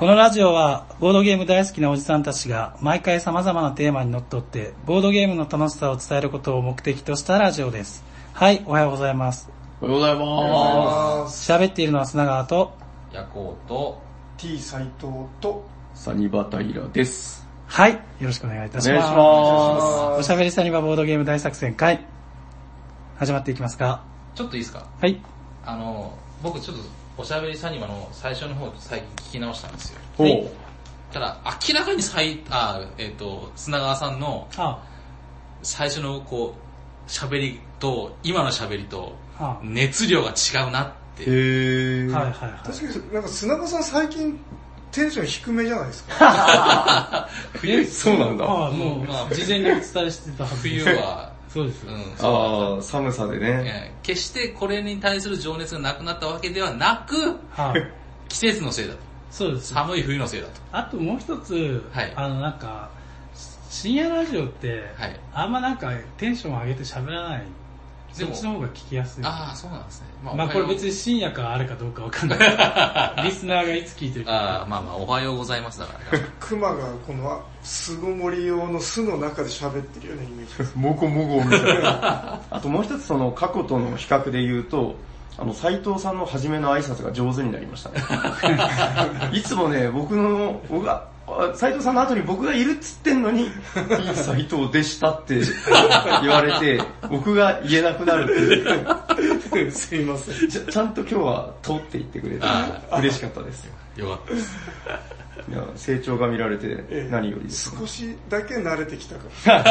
このラジオはボードゲーム大好きなおじさんたちが毎回様々なテーマにのっとってボードゲームの楽しさを伝えることを目的としたラジオです。はい、おはようございます。 おはようございます。 喋っているのは砂川とヤコウと T 斎藤とサニバタイラです。 はい、よろしくお願いいたします。 お願いします。 おしゃべりサニバボードゲーム大作戦会始まっていきますか。 ちょっといいですか？ はい。 僕ちょっとおしゃべりサニバの最初の方最近聞き直したんですよ。 ほう。 ただ明らかに砂川さんの最初のこう喋りと今の喋りと熱量が違うなって。 へはいはいはい。 確かになんか砂川さん最近テンション低めじゃないですか。 そうなんだ。 もう事前にお伝えしてたはず。 冬はそうです。 寒さでね。 決してこれに対する情熱がなくなったわけではなく、季節のせいだと。 そうです。 寒い冬のせいだと。 あともう一つ、なんか深夜ラジオって、あんまなんかテンション上げて喋らない。そっちの方が聞きやすい。 ああ、そうなんですね。 まあこれ別に深夜かあるかどうかわかんないリスナーがいつ聞いてるか。 まあおはようございますだから。 クマがこの巣ごもり用の巣の中で喋ってるようなイメージです。 もごもごみたいな。あともう一つその過去との比較で言うと、斉藤さんの初めの挨拶が上手になりましたね。いつもね、僕が斉藤さんの後に僕がいるっつってんのに、いい斉藤でしたって言われて、僕が言えなくなるっていう。 すいません。 ちゃんと今日は通って言ってくれて、嬉しかったですよ。 よかったです。 いや成長が見られて何よりです、 少しだけ慣れてきたから。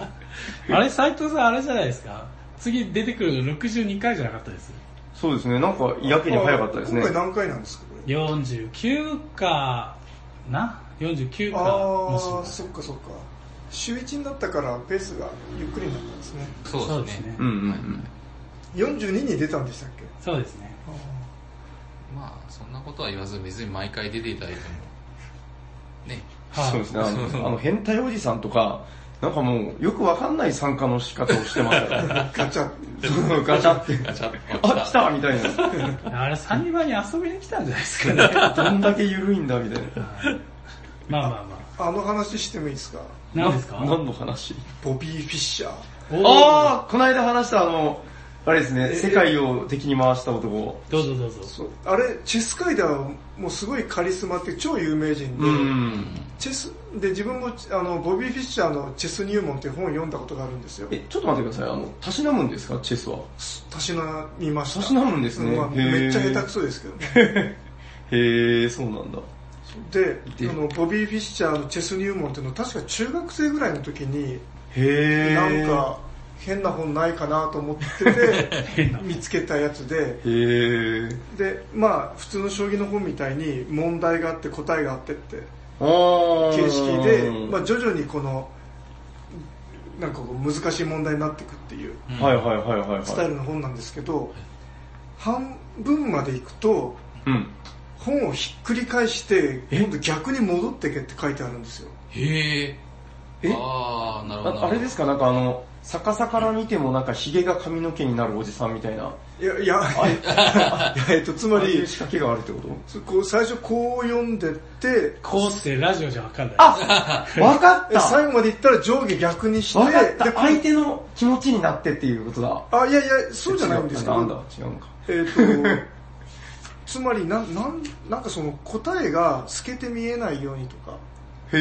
あれ、斉藤さんあれじゃないですか？次出てくるの62回じゃなかったです？ そうですね、なんかやけに早かったですね。 今回何回なんですかこれ ？49かな？49か。 そっかそっか。週1になったからペースがゆっくりになったんですね。 そうですね。 42に出たんでしたっけ？ そうですね。 まあそんなことは言わず別に毎回出ていただいてもね。 そうですね。変態おじさんとかなんかもうよくわかんない参加の仕方をしてましたよ。 ガチャガチャって来たみたいな。あれサニバに遊びに来たんじゃないですかね。 どんだけ緩いんだみたいな。 まあ。 話してもいいですか？ 何ですか？ 何の話？ ボビー・フィッシャー。 この間話したあれですね、世界を敵に回した男。 どうぞ。 そうあれ、チェス界ではもうすごいカリスマって超有名人で、チェスで自分もボビー・フィッシャーのチェス入門っていう本を読んだことがあるんですよ。 ちょっと待ってください、たしなむんですか、チェスは？ たしなみました。 たしなむんですね。 めっちゃ下手くそですけどね。 へえ、そうなんだ。 で、ボビー・フィッシャーのチェス入門っていうのは確か中学生ぐらいの時に、なんか変な本ないかなと思ってて見つけたやつで、で、まあ普通の将棋の本みたいに問題があって答えがあってって形式で、まあ徐々にこのなんかこう難しい問題になっていくっていうスタイルの本なんですけど、半分までいくと、本をひっくり返して今度逆に戻ってけって書いてあるんですよ。 へー。なるほど。 あれですか、なんか逆さから見てもなんかヒゲが髪の毛になるおじさんみたいな。 いやつまり仕掛けがあるってこと？ 最初こう読んでって、 こうってラジオじゃわかんない。 わかった。 最後までいったら上下逆にして、 わかった。相手の気持ちになってっていうことだ。 いやそうじゃないんですけど。 なんだ、違うのか。 つまりなんかその答えが透けて見えないようにとか。 へ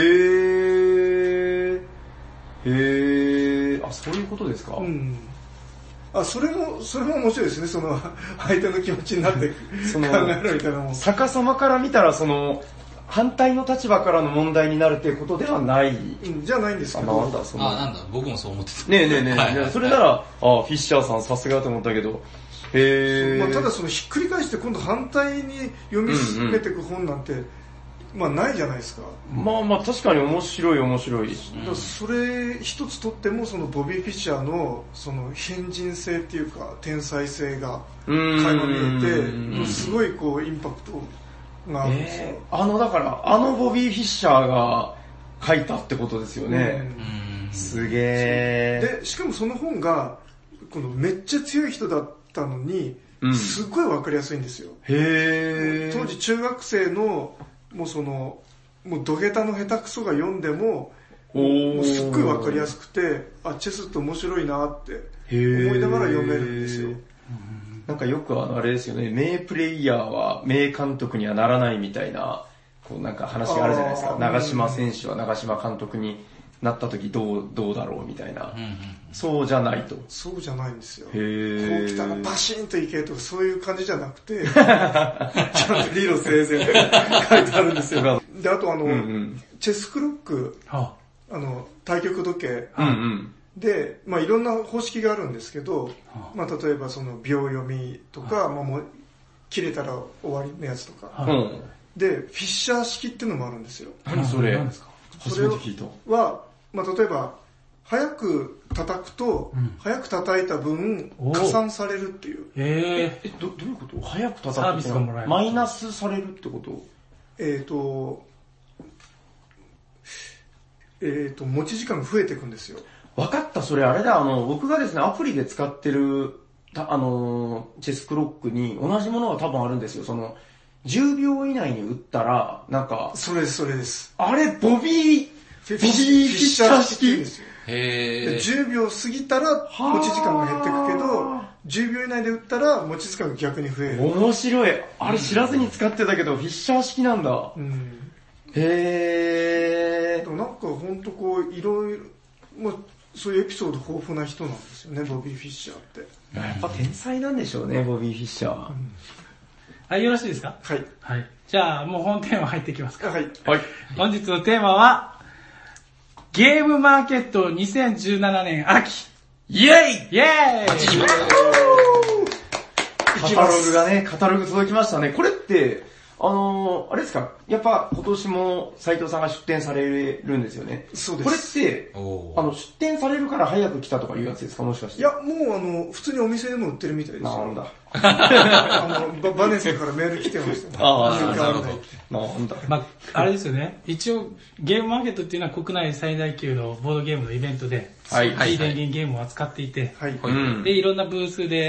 ー、そういうことですか？ それも面白いですね。その相手の気持ちになって考えるみたいなもん。 逆さまから見たら反対の立場からの問題になるっていうことではない。 じゃないんですけど。 なんだ、僕もそう思ってた。 ねえ、それなら、フィッシャーさんさすがと思ったけど、 ただそのひっくり返して今度反対に読み進めていく本なんて、ないじゃないですか。 まあ確かに面白い。 それ一つとってもそのボビー・フィッシャーのその変人性っていうか天才性が垣間見えて、すごいこうインパクトがあるんですよ。 だからボビー・フィッシャーが書いたってことですよね。すげー。 でしかもその本がこのめっちゃ強い人だったのに、すごいわかりやすいんですよ。当時中学生のもう土下座の下手くそが読んでも、もうすっごいわかりやすくて、チェスって面白いなって思いながら読めるんですよ。 なんかよくあれですよね、名プレイヤーは名監督にはならないみたいな、こうなんか話があるじゃないですか。長嶋選手は長嶋監督になった時どうだろうみたいな。そうじゃないと。 そうじゃないんですよ。こへう来たらバシンといけとかそういう感じじゃなくて、ちゃんと理路整然書いてあるんですよ。で、あとチェスクロック、対局時計で、いろんな方式があるんですけど、例えば秒読みとか、もう切れたら終わりのやつとか。で、フィッシャー式っていうのもあるんですよ。 何それ？ それは、例えば、早く叩くと、早く叩いた分、加算されるっていう。 どういうこと？早く叩くってマイナスされるってこと？ 持ち時間が増えていくんですよ。 わかった、それあれだ、僕がですね、アプリで使ってる、チェスクロックに同じものが多分あるんですよ。10秒以内に打ったら、なんか、 それです。 あれ、ボビーフィッシャー式ですよ。 10秒過ぎたら持ち時間が減っていくけど、10秒以内で打ったら持ち時間が逆に増える。 面白い。あれ知らずに使ってたけど、フィッシャー式なんだ。へー。 なんかほんといろいろ、そういうエピソード豊富な人なんですよね、ボビー・フィッシャーって。 やっぱ天才なんでしょうね、ボビー・フィッシャー。 はい、よろしいですか？ はい。 はい。じゃあ、もう本テーマ入っていきますか？ はい。 本日のテーマは、ゲームマーケット2017年秋。 イェイイェーイカタログ届きましたね。これって、あれですか、やっぱ今年も斉藤さんが出展されるんですよね。 そうです。 これって、出展されるから早く来たとかいうやつですか、もしかして。 いや、もう普通にお店でも売ってるみたいですよ。 なんだ。 バネさんからメール来てましたね。 なるほど。 なんだ。 あれですよね。一応、ゲームマーケットっていうのは国内最大級のボードゲームのイベントで、いい電源ゲームを扱っていて、で、いろんなブースで、ゲ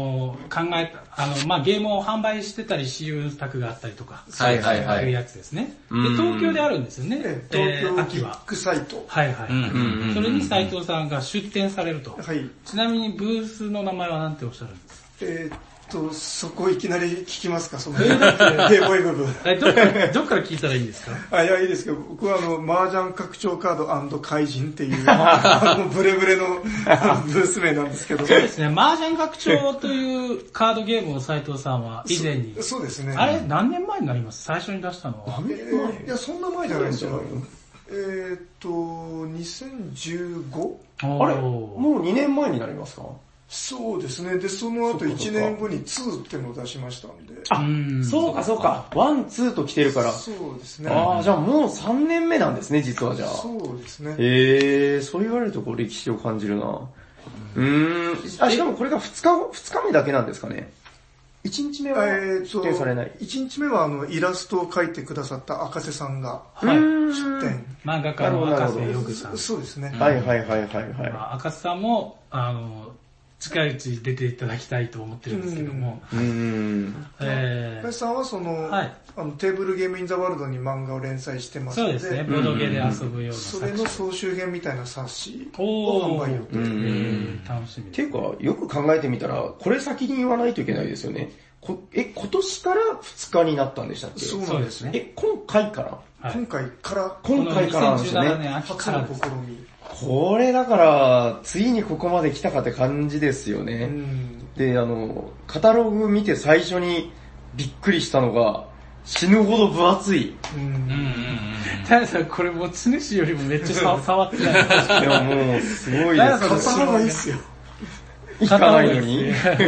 ームを販売してたり、私有宅があったりとか、そういうやつですね。で、東京であるんですよね。 東京ビッグサイト。 それに斉藤さんが出展されると。ちなみにブースの名前は何ておっしゃるんですか？ そこいきなり聞きますか、そのゲームウェブ。 どっから聞いたらいいんですか？ いや、いいですけど、僕は麻雀拡張カード&怪人っていう、ブレブレのブース名なんですけど。 そうですね、麻雀拡張というカードゲームを斉藤さんは以前に。 そうですね。 あれ、何年前になります？最初に出したのは。 いや、そんな前じゃないですよ。2015？ あれもう2年前になりますか？ そうですね。で、その後1年後に2ってのを出しましたんで。 そうか。1、2と来てるから。 そうですね。 じゃあもう3年目なんですね、実はじゃあ。 そうですね。 そう言われると歴史を感じるな。しかもこれが2日目だけなんですかね。1日目は出展されない。 1日目はイラストを描いてくださった赤瀬さんが出展。 漫画家の赤瀬よぐさん。 そうですね。 赤瀬さんも、近いうちに出ていただきたいと思ってるんですけども。 赤瀬さんはテーブルゲームインザワールドに漫画を連載してますので。 そうですね、ボードゲーで遊ぶような。 それの総集編みたいな冊子を販売予定。 楽しみ。 っていうか、よく考えてみたら、これ先に言わないといけないですよね。今年から2日になったんでしたっけ？ そうなんですね。 今回から今回からなんですよね。 初の試み。 これだから、ついにここまで来たかって感じですよね。で、カタログ見て最初にびっくりしたのが、死ぬほど分厚い。 タヤさん、これ持ち主よりもめっちゃ触ってない。 いや、もう、すごいです。 買った方がいいっすよ。 行かないのに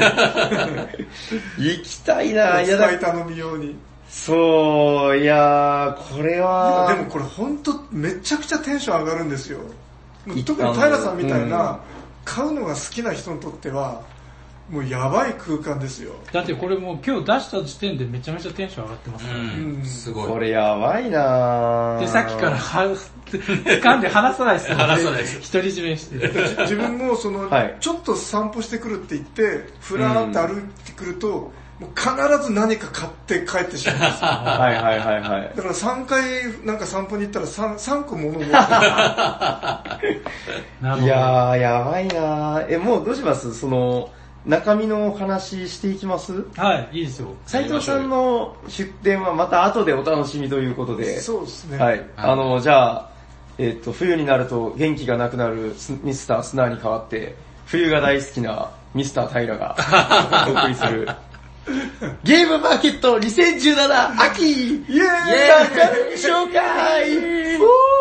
行きたいなぁ。 伝え頼みように。 そう、いやー、これは。 でもこれほんとめちゃくちゃテンション上がるんですよ。特に平さんみたいな、買うのが好きな人にとっては、もうやばい空間ですよ。 だってこれもう今日出した時点でめちゃめちゃテンション上がってますからね。 すごい。 これやばいなぁ。 で、さっきから掴んで離さないですよね。 離さないです。 独り占めして。 自分もちょっと散歩してくるって言って、ふらーって歩いてくると、 もう必ず何か買って帰ってしまうんですよ。 はいはいはいはい。 だから3回なんか散歩に行ったら 3個物を持ってる。 いやー、やばいなー。もうどうします？その、中身のお話していきます？ はい、いいですよ。 斉藤さんの出展はまた後でお楽しみということで。 そうですね。 はい。じゃあ、冬になると元気がなくなるミスタースナーに代わって、冬が大好きなミスター平がお送りする。ゲームマーケット2017秋イエーイ紹介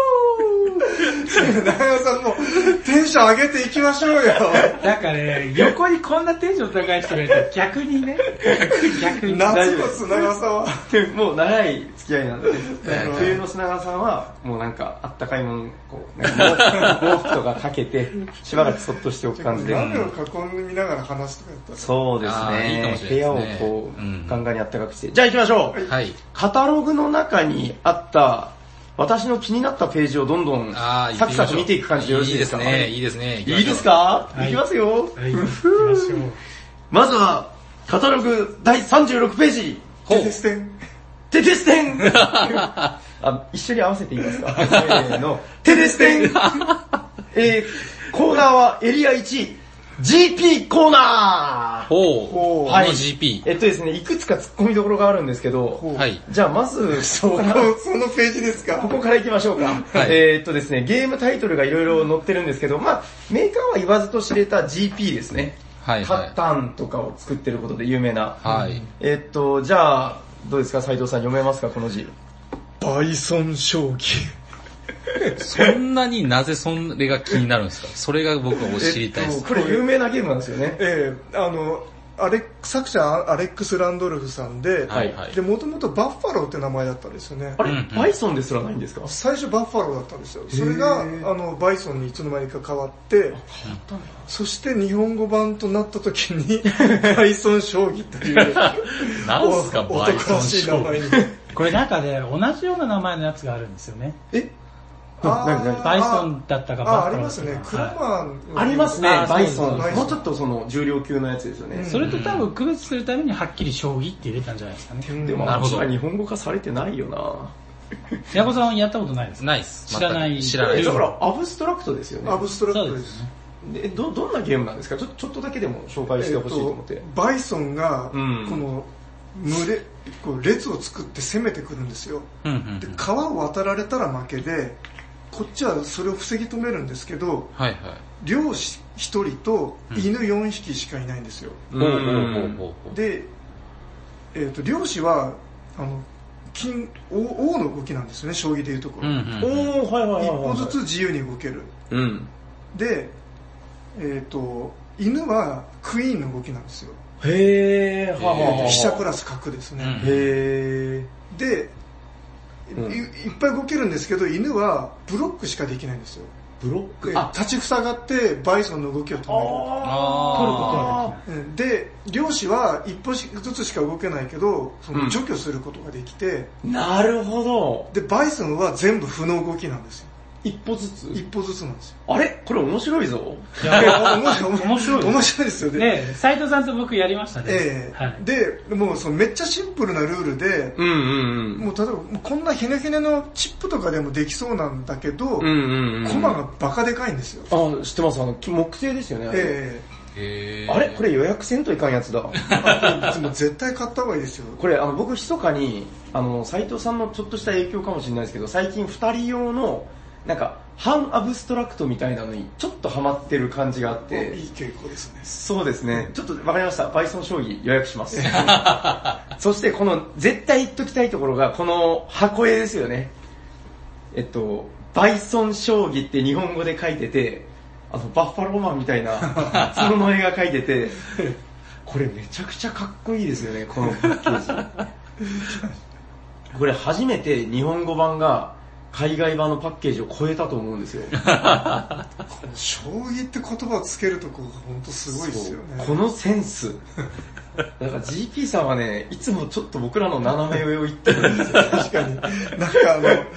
長山さんもテンション上げていきましょうよ。 なんかね、横にこんなテンション高い人がいたら逆にね、逆に。 夏の砂川さんは。 もう長い付き合いなんで、冬の砂川さんはもうなんかあったかいもん、こう、毛布とかかけて、しばらくそっとしておく感じで。 鍋を囲みながら話すとかやったら。 そうですね。 いいかもしれ部屋をないですねこう、ガンガンにあったかくして。じゃあ行きましょう。 はい。 カタログの中にあった、私の気になったページをどんどんサクサク見ていく感じでよろしいですか？ いいですね。 いいですか？いきますよ。 はい、行きましょう。 まずは、カタログ第36ページ。 テテステン。 テテステン一緒に合わせて言いますか？せーの。テテステンコーナーはエリア1。GP コーナーはい。GP。 ですね、いくつか突っ込みどころがあるんですけど、 はい。 じゃあまず、 そのページですか？ ここから行きましょうか。 はいですね、ゲームタイトルがいろいろ載ってるんですけど、まあメーカーは言わずと知れた GP ですね。 はい。 カッタンとかを作ってることで有名な。 はい。 じゃあ、どうですか、斉藤さん読めますか、この字。 バイソン将棋。 そんなになぜそれが気になるんですか？それが僕は知りたいです。 これ有名なゲームなんですよね。 作者アレックス・ランドルフさんで、で、もともとバッファローって名前だったんですよね。 あれ、バイソンですらないんですか？ 最初バッファローだったんですよ。それが、バイソンにいつの間にか変わって、そして日本語版となった時に、バイソン将棋という、 なんすか、バイソン将棋。 これなんかね、同じような名前のやつがあるんですよね。 バイソンだったかバッファロー。 ありますね。クラマーありますね、バイソン。もうちょっとその重量級のやつですよね。 それと多分区別するためにはっきり将棋って入れたんじゃないですかね。 でも、確かに日本語化されてないよな。 ヤコさんやったことないですか？ ないです。 知らない。 だからアブストラクトですよね。 アブストラクトです。 でどんなゲームなんですか？ちょっとだけでも紹介してほしいと思って。 バイソンが、この、列を作って攻めてくるんですよ。で、川を渡られたら負けで、こっちはそれを防ぎ止めるんですけど、漁師1人と犬4匹しかいないんですよ。で、漁師は、王の動きなんですよね、将棋でいうところ。一歩ずつ自由に動ける。で、犬はクイーンの動きなんですよ。飛車プラス角ですね。で、いっぱい動けるんですけど、犬はブロックしかできないんですよ。 ブロック立ちふさがってバイソンの動きを止める。取ることができる。で、漁師は一歩ずつしか動けないけど、その除去することができて。 なるほど。 で、バイソンは全部負の動きなんですよ。 一歩ずつなんですよ。 あれこれ面白いぞ。 面白いですよね。 斉藤さんと僕やりましたね。 で、もうめっちゃシンプルなルールで、もう例えばこんなひねひねのチップとかでもできそうなんだけど、コマがバカでかいんですよ。 知ってます。木製ですよね。あれこれ予約せんといかんやつだ。 もう絶対買った方がいいですよ。 これ僕密かに、斉藤さんのちょっとした影響かもしれないですけど、最近2人用のなんか反アブストラクトみたいなのにちょっとハマってる感じがあって。 いい傾向ですね。 そうですね。ちょっとわかりました。バイソン将棋予約します。そしてこの絶対言っときたいところがこの箱絵ですよね。バイソン将棋って日本語で書いてて、バッファローマンみたいな角の絵が描いてて、これめちゃくちゃかっこいいですよね、このパッケージ。これ初めて日本語版が海外版のパッケージを超えたと思うんですよ。 将棋って言葉をつけるとこが本当すごいですよね。 このセンス。だから GP さんはね、いつもちょっと僕らの斜め上を言ってるんですよ。 確かに。なんか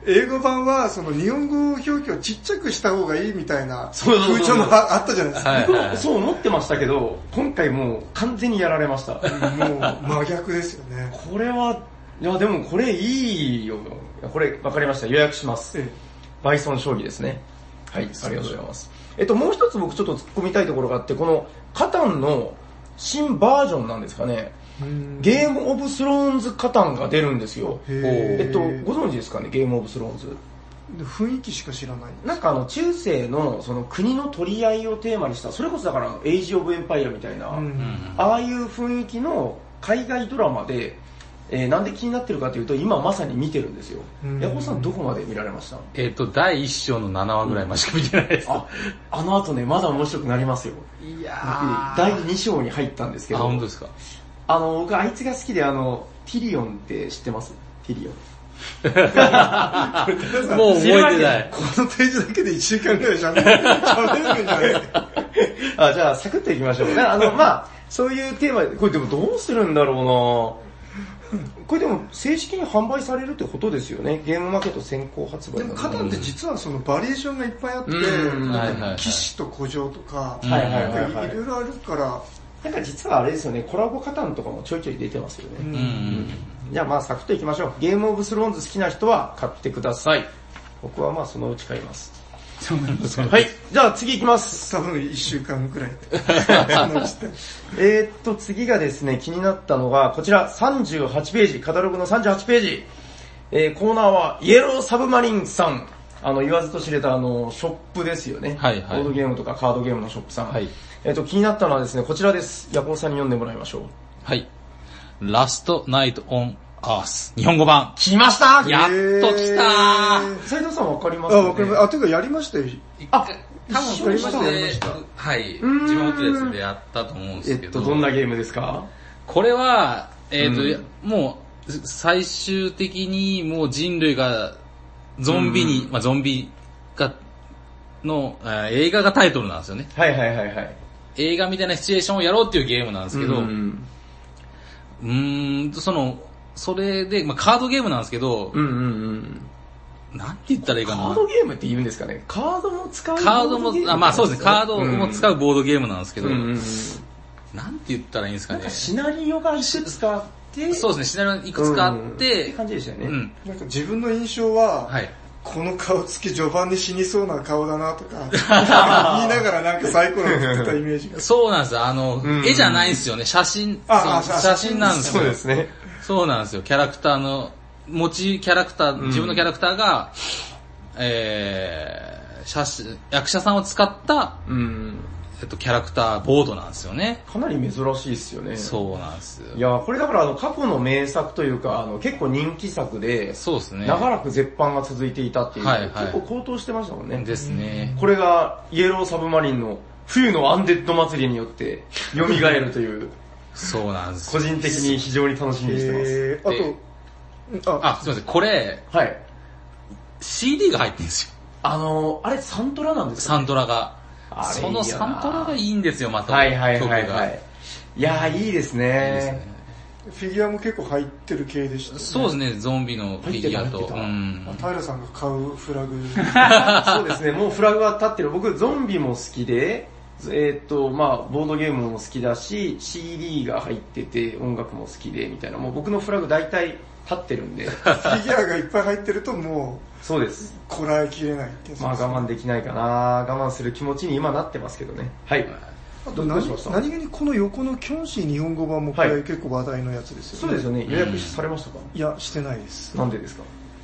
英語版はその日本語表記をちっちゃくした方がいいみたいな風潮もあったじゃないですか。 僕もそう思ってましたけど、今回もう完全にやられました。 もう真逆ですよね。 これは、いやでもこれいいよ。これ分かりました。予約します。バイソン将棋ですね。はい、ありがとうございます。もう一つ僕ちょっと突っ込みたいところがあって、このカタンの新バージョンなんですかね。ゲームオブスローンズカタンが出るんですよ。ご存知ですかね、ゲームオブスローンズ。 雰囲気しか知らない。 なんか中世のその国の取り合いをテーマにした、それこそだからエイジオブエンパイアみたいな、ああいう雰囲気の海外ドラマで、なんで気になってるかというと、今まさに見てるんですよ。ヤコさんどこまで見られました？ 第1章の7話ぐらいまでしか見てないです。 あの後ね、まだ面白くなりますよ。いやー。第2章に入ったんですけど。 本当ですか？ 僕あいつが好きでティリオンって知ってます？ティリオン。 もう覚えてない。 このページだけで1週間ぐらい喋れるんじゃないじゃあサクッといきましょう。まあそういうテーマで、これでもどうするんだろうな。これでも正式に販売されるってことですよね。ゲームマーケット先行発売。 でもカタンって実はそのバリエーションがいっぱいあって、騎士と古城とか、いろいろあるから、 なんか実はあれですよね、コラボカタンとかもちょいちょい出てますよね。じゃあまあサクッといきましょう。ゲームオブスローンズ好きな人は買ってください。僕はまあそのうち買います。はい、じゃあ次行きます。 多分1週間くらい。 次がですね、気になったのが、こちら38ページ、カタログの38ページ。コーナーはイエローサブマリンさん。言わずと知れたショップですよね。ボードゲームとかカードゲームのショップさん。気になったのはですね、こちらです。ヤコウさんに読んでもらいましょう。 はい。ラストナイトオンアース。日本語版。 来ましたやっと来たー。 斉藤さんわかりますかね？ わかります。てかやりましたよ。 多分やりました。はい。自分持ってるやつでやったと思うんですけど。 どんなゲームですか？ これは、もう、最終的にもう人類がゾンビに、ゾンビが、の、映画がタイトルなんですよね。映画みたいなシチュエーションをやろうっていうゲームなんですけど、それで、カードゲームなんですけど、なんて言ったらいいかな。 カードゲームって言うんですかね。カードも使うボードゲーム。 まあそうですね、カードも使うボードゲームなんですけど、なんて言ったらいいんですかね。 シナリオがいくつかあって、 そうですね、シナリオいくつかあって、 って感じでしたよね。 なんか自分の印象は、この顔つき序盤に死にそうな顔だなとか、言いながらなんかサイコロを振ってたイメージが。 そうなんですよ。絵じゃないんですよね。写真なんですよ。 そうですね。 そうなんですよ。キャラクターの、自分のキャラクターが、役者さんを使った、キャラクターボードなんですよね。 かなり珍しいですよね。 そうなんですよ。 いや、これだから過去の名作というか、結構人気作で、 そうですね。 長らく絶版が続いていたっていう、結構高騰してましたもんね。 ですね。 これがイエローサブマリンの冬のアンデッド祭りによって蘇るという。 そうなんです。 個人的に非常に楽しみにしてます。 すいません、これ、CD が入ってるんですよ。 あれサントラなんですか？ サントラが。そのサントラがいいんですよ、また。 いやー、いいですね。 フィギュアも結構入ってる系でしたね。 そうですね、ゾンビのフィギュアと。 平さんが買うフラグ。 そうですね、もうフラグは立ってる。僕、ゾンビも好きで、ボードゲームも好きだし、CD が入ってて、音楽も好きで、みたいな。もう僕のフラグ大体立ってるんで。 フィギュアがいっぱい入ってるともう、 そうです。 こらえきれないってやつですね。 我慢できないかな。我慢する気持ちに今なってますけどね。はい。 あと何気にこの横のキョンシー日本語版もこれ結構話題のやつですよね。 そうですよね。予約されましたか？ いや、してないです。 なんでですか？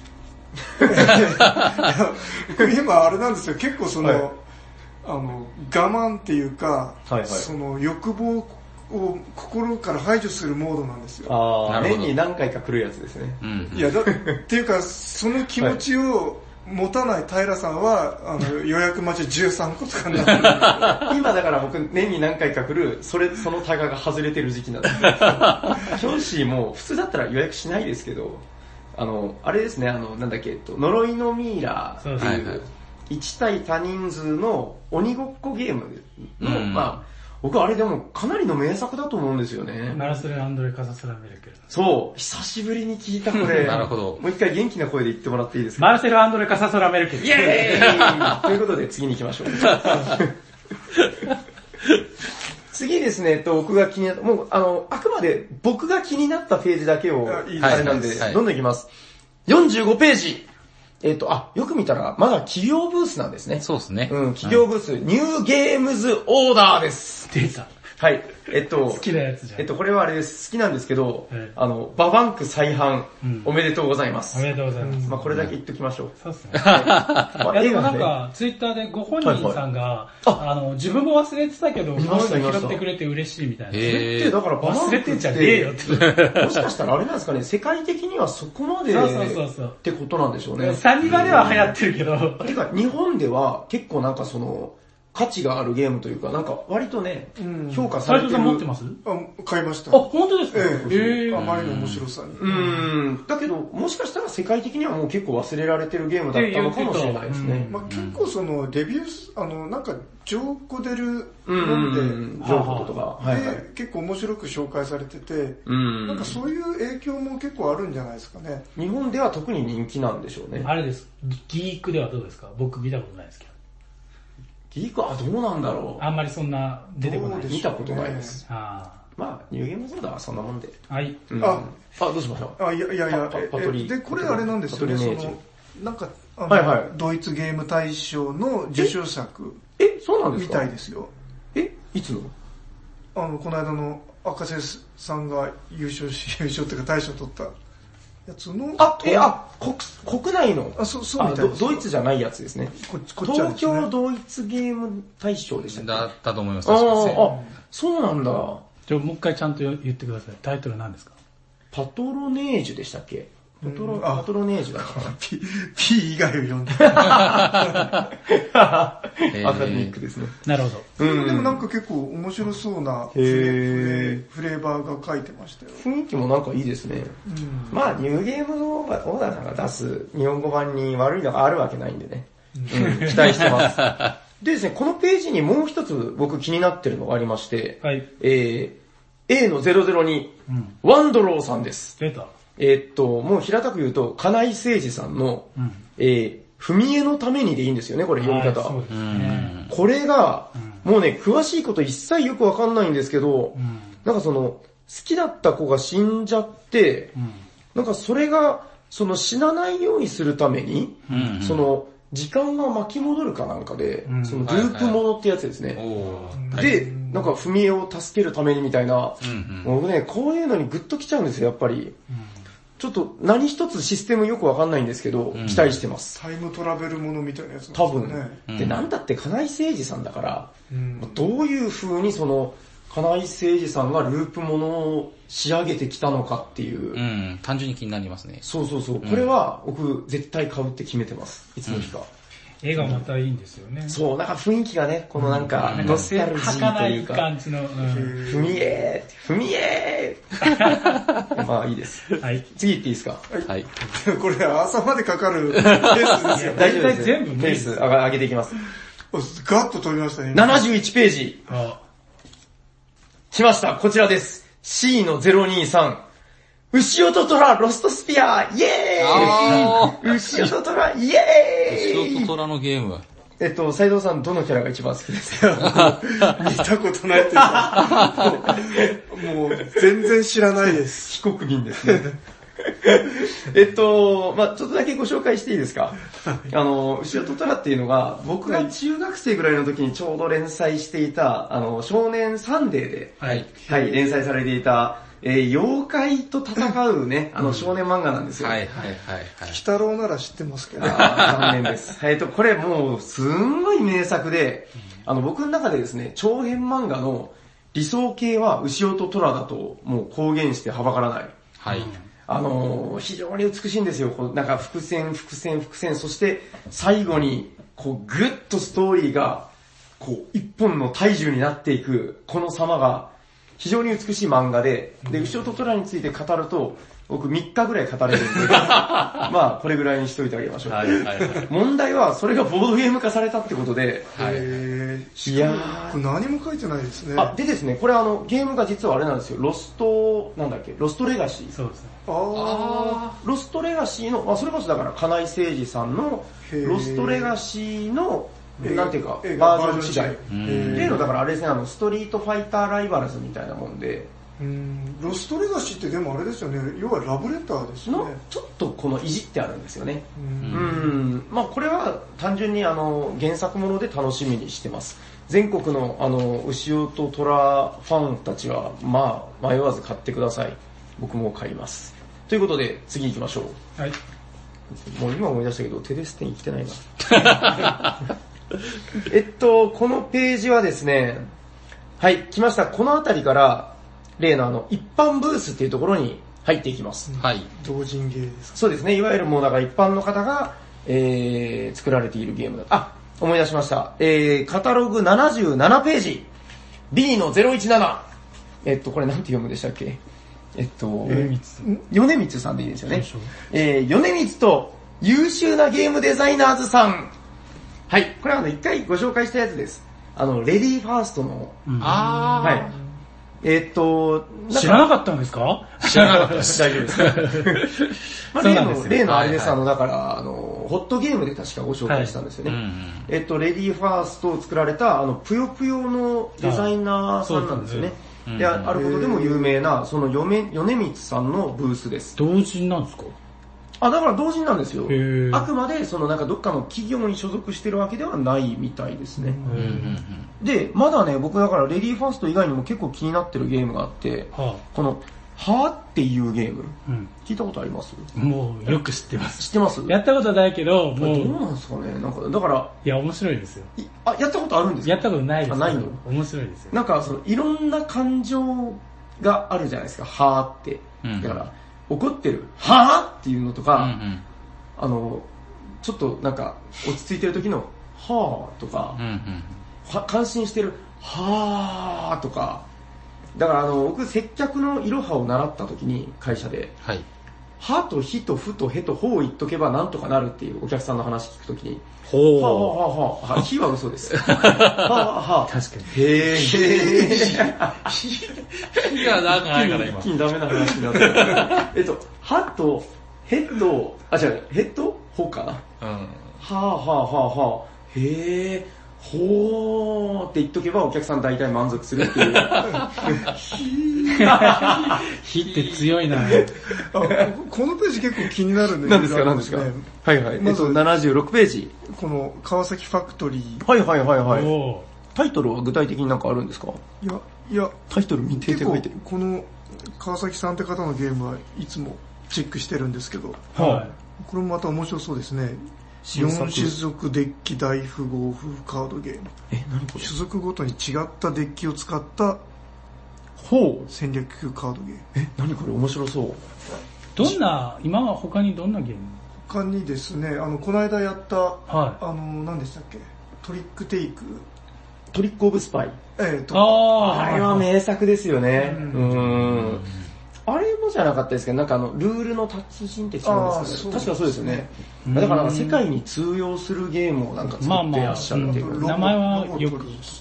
今あれなんですよ。結構我慢っていうか、その欲望を心から排除するモードなんですよ。 年に何回か来るやつですね。 いや、っていうか、その気持ちを持たない平さんは、予約待ち13個とかになってる。 今だから僕、年に何回か来る、そのタガが外れてる時期なんです。キョンシーも普通だったら予約しないですけど、あれですね、呪いのミイラっていう、1対多人数の鬼ごっこゲームの、 僕あれでもかなりの名作だと思うんですよね。 マラセル・アンドレ・カサスラメルケル。 そう、久しぶりに聞いたこれ。 なるほど。 もう一回元気な声で言ってもらっていいですか？ マラセル・アンドレ・カサスラメルケル。 イエーイということで次に行きましょう。次ですね、僕が気になった、もうあくまで僕が気になったページだけを、あれなんで、どんどん行きます。45ページ。よく見たら、まだ企業ブースなんですね。 そうですね。 企業ブース、ニューゲームズオーダーです。 出た。 はい。 好きなやつじゃん。 これはあれです。好きなんですけど、ババンク再販、おめでとうございます。 おめでとうございます。 まあこれだけ言っときましょう。 そうですね。でもなんか、ツイッターでご本人さんが、自分も忘れてたけど、この人拾ってくれて嬉しいみたいな。 それってだから忘れてんじゃねえよって。 もしかしたらあれなんですかね、世界的にはそこまでってことなんでしょうね。 サニバでは流行ってるけど。 てか日本では結構なんかその、価値があるゲームというか、なんか割とね、評価されてる。 斉藤さん持ってます？ 買いました。 あ、本当ですか？ あまりの面白さに。だけど、もしかしたら世界的にはもう結構忘れられてるゲームだったのかもしれないですね。 結構その、レビュー、なんか、ジョーコデル読んで、 ジョーコとか。 で、結構面白く紹介されてて、なんかそういう影響も結構あるんじゃないですかね。 日本では特に人気なんでしょうね。 あれです。ギークではどうですか？僕見たことないですけど。 ギークはどうなんだろう。 あんまりそんな出てこない。 見たことないです。まあ、ニューゲームズオーダーはそんなもんで。 はい。 どうしましょう。 いや、 パトリで、これあれなんですよね、なんか、ドイツゲーム大賞の受賞作。 そうなんですか？ みたいですよ。 いつの？ この間の赤瀬さんが優勝っていうか大賞取った。やつの国内のそうみたいです。 ドイツじゃないやつですね。東京ドイツゲーム大賞でしたっけ？ だったと思います。 そうなんだ。 じゃあもう一回ちゃんと言ってください。タイトル何ですか？ パトロネージュでしたっけ？パトロネージュだから。 P 以外を読んで。 アカデミックですね。 なるほど。 でもなんか結構面白そうなフレーバーが書いてましたよ。 雰囲気もなんかいいですね。まあニューゲームオーダーさんが出す日本語版に悪いのがあるわけないんでね。期待してます。でですね、このページにもう一つ僕気になってるのがありまして、A の002、ワンドローさんです。 出た。 もう平たく言うと、金井誠二さんの、踏み絵のためにでいいんですよね、これ読み方。 そうですね。 これが、もうね、詳しいこと一切よくわかんないんですけど、なんかその、好きだった子が死んじゃって、なんかそれが、その死なないようにするために、その、時間が巻き戻るかなんかで、そのループものってやつですね。で、なんか踏み絵を助けるためにみたいな、僕ね、こういうのにグッときちゃうんですよ、やっぱり。ちょっと何一つシステムよくわかんないんですけど、期待してます。 タイムトラベルものみたいなやつなんですね。多分。で、なんだって金井誠二さんだから、どういう風にその、金井誠二さんがループものを仕上げてきたのかっていう。 単純に気になりますね。 そう。これは僕絶対買うって決めてます。いつの日か。 絵がまたいいんですよね。 そう、なんか雰囲気がね、このなんか、ノスタルジーというか。 感じの。 踏み絵まあいいです。 はい。 次行っていいですか？ はい。 これ朝までかかるペースですよ。 大丈夫です。全部ペース上げていきます。 ガッと取りましたね。 71ページ。来ました。こちらです。C の023。牛音虎ロストスピアイエーイ牛音虎イエーイ牛音虎のゲーム。 斉藤さんどのキャラが一番好きですか？ 見たことないっていうか、もう全然知らないです。 非国民ですね。まあちょっとだけご紹介していいですか？牛音虎っていうのが、僕が中学生ぐらいの時にちょうど連載していた、少年サンデーで、連載されていた、妖怪と戦うね、少年漫画なんですよ。 はい。 鬼太郎なら知ってますけど。 残念です。これもう、すんごい名作で、僕の中でですね、長編漫画の理想形は牛音虎だと、もう公言してはばからない。 はい。 非常に美しいんですよ。なんか伏線、そして最後に、こう、ぐっとストーリーが、こう、一本の大樹になっていく、この様が、非常に美しい漫画で、牛音虎について語ると、 僕3日ぐらい語れるんで、まあこれぐらいにしといてあげましょう。はいはいはい、問題はそれがボードゲーム化されたってことで、 はい、いやー、これ何も書いてないですね。 でですね、これゲームが実はあれなんですよ、ロストレガシー。 そうですね。 ロストレガシーの、それこそだから金井誠二さんのロストレガシーのなんていうかバージョン違いっていうのだからあれですね、ストリートファイターライバルズみたいなもんで、 ロストレガシーってでもあれですよね、要はラブレターですよね。 ちょっとこのいじってあるんですよね。まあこれは単純に原作もので楽しみにしてます。全国の牛尾と虎ファンたちはまあ迷わず買ってください。僕も買います。ということで次行きましょう。はい。もう今思い出したけどテレステに行ってないな。このページはですね、はい、来ました。このあたりから例の一般ブースっていうところに入っていきます。 はい。 同人ゲーですか？ そうですね。いわゆるもうだから一般の方が、作られているゲームだ。思い出しました。カタログ77ページ。B の017。これなんて読むでしたっけ？米光さんでいいですよね。米光と優秀なゲームデザイナーズさん。はい。これは一回ご紹介したやつです。レディーファーストの。はい。 知らなかったんですか？ 知らなかったです。大丈夫です。まあ、例のあれです。だから、ホットゲームで確かご紹介したんですよね。レディーファーストを作られた、ぷよぷよのデザイナーさんなんですよね。で、あることでも有名な、その米光さんのブースです。 同人なんですか？ だから同人なんですよ。あくまで、なんかどっかの企業に所属してるわけではないみたいですね。で、まだね、僕だからレディーファースト以外にも結構気になってるゲームがあって、この、っていうゲーム、聞いたことあります？ もう、よく知ってます。 知ってます？ やったことないけど、もう。 どうなんですかね、なんか、だから。 いや、面白いですよ。 やったことあるんですか？ やったことないです。 ないの？ 面白いですよ。 なんか、いろんな感情があるじゃないですか、って。だから、怒ってる、っていうのとか、ちょっとなんか、落ち着いてる時の、とか、感心してる、とか、だから僕、接客のいろはを習った時に、会社で、とひとふとへとほを言っとけばなんとかなるっていうお客さんの話聞くときに、ひは嘘です。確かに。 へひがなんかないから今。 一気にダメな話になって。はと、へと、へとほかな。へー。ほーって言っとけばお客さん大体満足するっていう。 ひって強いな。 このページ結構気になるんで。 何ですか？はいはい。まず76ページ。 この川崎ファクトリー。 はい。タイトルは具体的になんかあるんですか？ いや、 タイトル見てって書いてる。 この川崎さんって方のゲームはいつもチェックしてるんですけど、 これもまた面白そうですね。4種族デッキ大富豪風カードゲーム。 何これ？ 種族ごとに違ったデッキを使った戦略級カードゲーム。 何これ面白そう。 今は他にどんなゲーム？ 他にですね、この間やった、何でしたっけ？トリックテイク。 トリックオブスパイ。 あれは名作ですよね。あれもじゃなかったですけど、なんかルールの達人って違うんですかね。確かそうですよね。だから世界に通用するゲームをなんか作ってらっしゃるっていう。 名前はよく知ってます。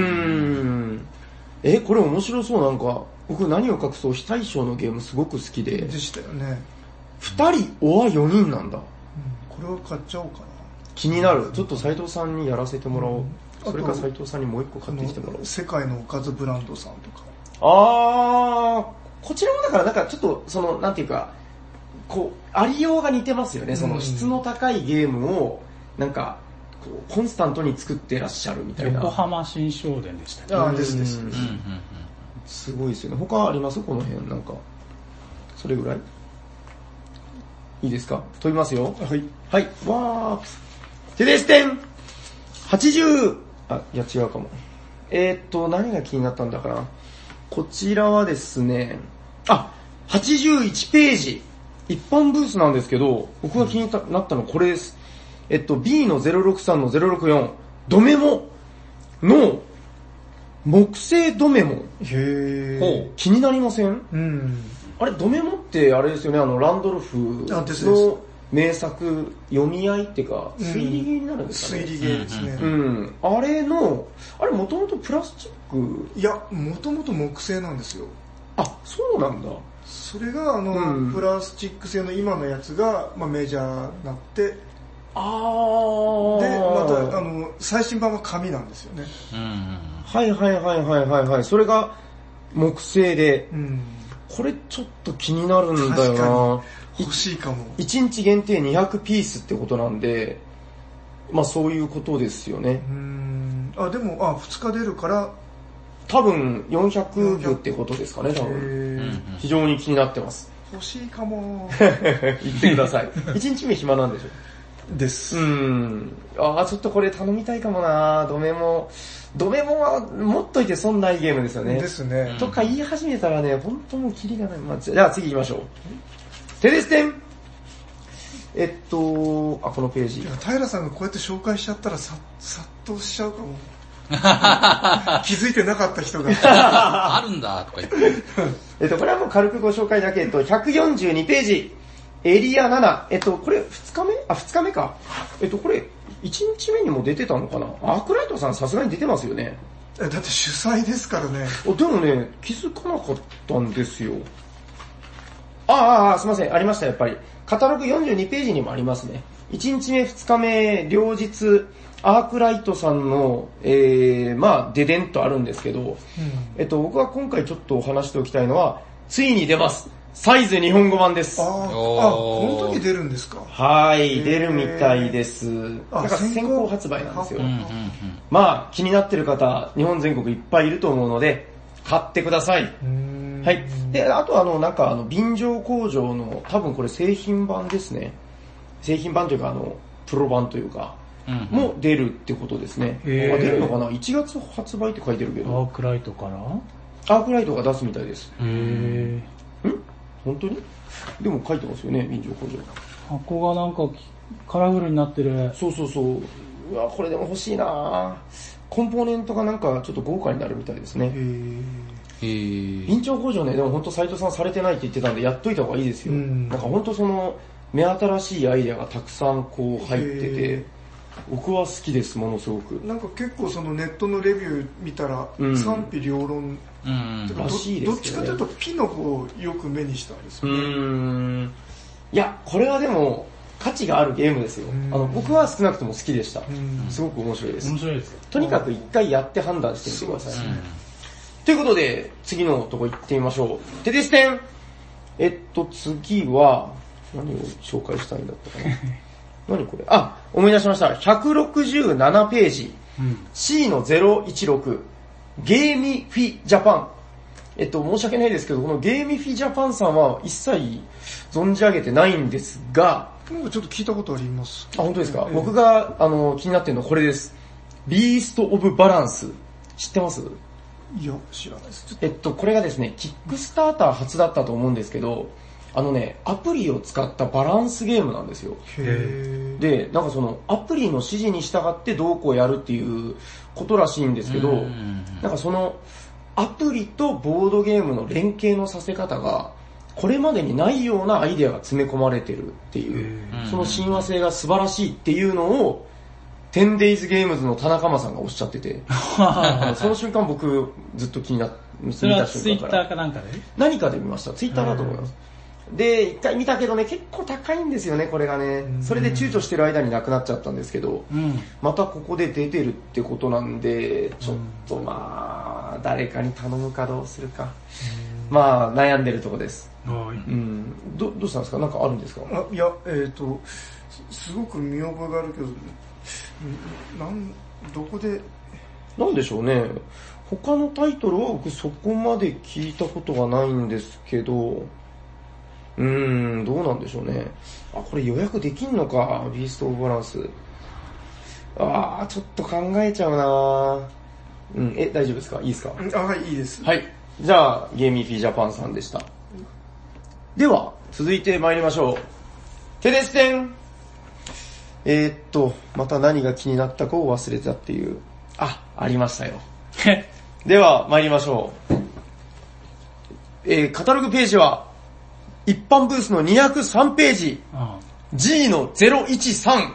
これ面白そう。なんか、僕何を隠そう非対称のゲームすごく好きで。 でしたよね。 2人、4人なんだ。 これは買っちゃおうかな。 気になる。ちょっと斉藤さんにやらせてもらおう。それか斉藤さんにもう一個買ってきてもらおう。 世界のおかずブランドさんとか。 こちらもだからなんかちょっとなんていうか、ありようが似てますよね。質の高いゲームを、なんか、コンスタントに作ってらっしゃるみたいな。 横浜新商店でしたね。です。 すごいですよね。他ありますこの辺なんか。それぐらいいいですか？飛びますよ。はい。わー。テレステン !80! いや違うかも。何が気になったんだかな。こちらはですね、81ページ。一般ブースなんですけど、僕が気になったのはこれです。B の063の064、ドメモの木製ドメモ。 気になりません？ あれ、ドメモってあれですよね、ランドルフの名作、読み合いっていうか、推理ゲーになるんですかね。 推理ゲーですね。 あれもともとプラスチック？ いや、もともと木製なんですよ。 あ、そうなんだ。 それがプラスチック製の今のやつが、メジャーになって、で、また最新版は紙なんですよね。 はい。それが木製で、これちょっと気になるんだよな。 欲しいかも。 1日限定200ピースってことなんで、そういうことですよね。 でも、2日出るから、 多分400部ってことですかね、多分。非常に気になってます。 欲しいかも。 言ってください。1日目暇なんでしょ？ です。 ちょっとこれ頼みたいかもな。ドメモは持っといて損ないゲームですよね。 ですね。 とか言い始めたらね、本当もうキリがない。じゃあ次行きましょう。テレステン。このページ。 平さんがこうやって紹介しちゃったら殺到しちゃうかも。気づいてなかった人が。 あるんだとか言って。 これはもう軽くご紹介だけ。142ページ。エリア7。これ2日目2日目か。これ、1日目にも出てたのかな？アークライトさんさすがに出てますよね。 だって主催ですからね。 でもね、気づかなかったんですよ。すいません、ありました、やっぱり。カタログ42ページにもありますね。1日目、2日目、両日、アークライトさんの、デデンとあるんですけど、僕は今回ちょっとお話しておきたいのは、ついに出ます。サイズ日本語版です。 この時出るんですか？ はい、出るみたいです。先行発売なんですよ。気になってる方、日本全国いっぱいいると思うので、買ってください。はい。で、あと便乗工場の、多分これ製品版ですね。製品版というかプロ版というか、も出るってことですね。出るのかな？ 1 月発売って書いてるけど。 アークライトからアークライトが出すみたいです。本当に？でも書いてますよね、便乗工場。 箱がなんかカラフルになってる。 そう。うわ、これでも欲しいな。コンポーネントがちょっと豪華になるみたいですね。便乗工場ね、でも本当斉藤さんされてないって言ってたんで、やっといた方がいいですよ。本当目新しいアイデアがたくさん入ってて、僕は好きです、ものすごく。 結構ネットのレビュー見たら、賛否両論、 らしいですね。 どっちかというとピの方をよく目にしたんですよね。 いや、これはでも、価値があるゲームですよ。僕は少なくとも好きでした。すごく面白いです。 面白いです。 とにかく一回やって判断してみてください。ということで、次のとこ行ってみましょう。テレステン。次は、何を紹介したいんだったかな。何これ？思い出しました。167ページ。C の016。ゲーミフィジャパン。申し訳ないですけど、このゲーミフィジャパンさんは一切存じ上げてないんですが、 ちょっと聞いたことあります。 本当ですか？僕が気になってるのはこれです。ビーストオブバランス。知ってます？ いや、知らないです。 これがですね、キックスターター初だったと思うんですけど、アプリを使ったバランスゲームなんですよ。で、アプリの指示に従ってどうこうやるっていうことらしいんですけど、アプリとボードゲームの連携のさせ方が、これまでにないようなアイデアが詰め込まれてるっていう、その親和性が素晴らしいっていうのを、10days ゲームズの田中間さんがおっしゃってて、その瞬間僕ずっと気になって、 それはツイッターかなんかで？ 何かで見ました。ツイッターだと思います。で、一回見たけどね、結構高いんですよね、これがね。それで躊躇してる間になくなっちゃったんですけど、またここで出てるってことなんで、ちょっと誰かに頼むかどうするか。悩んでるとこです。どうしたんですか？なんかあるんですか？ いや、すごく見覚えがあるけど、どこで？ なんでしょうね。他のタイトルは僕そこまで聞いたことがないんですけど、どうなんでしょうね。これ予約できんのか、ビーストオブバランス。ちょっと考えちゃうな。大丈夫ですか？いいですか？ はい、いいです。 はい。じゃあ、ゲーミーフィージャパンさんでした。では、続いて参りましょう。テレステン。また何が気になったかを忘れたっていう。ありましたよ。では、参りましょう。カタログページは、 一般ブースの203ページ、G の013。はい、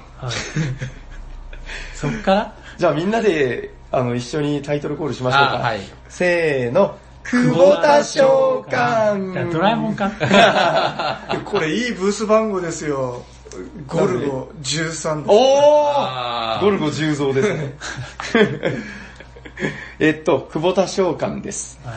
そっからじゃあみんなで、一緒にタイトルコールしましょうか。 はい。 せーの。久保田召喚。 ドラえもんか。 これいいブース番号ですよ。ゴルゴ13です。 おーゴルゴ10増ですね。久保田召喚です。はい、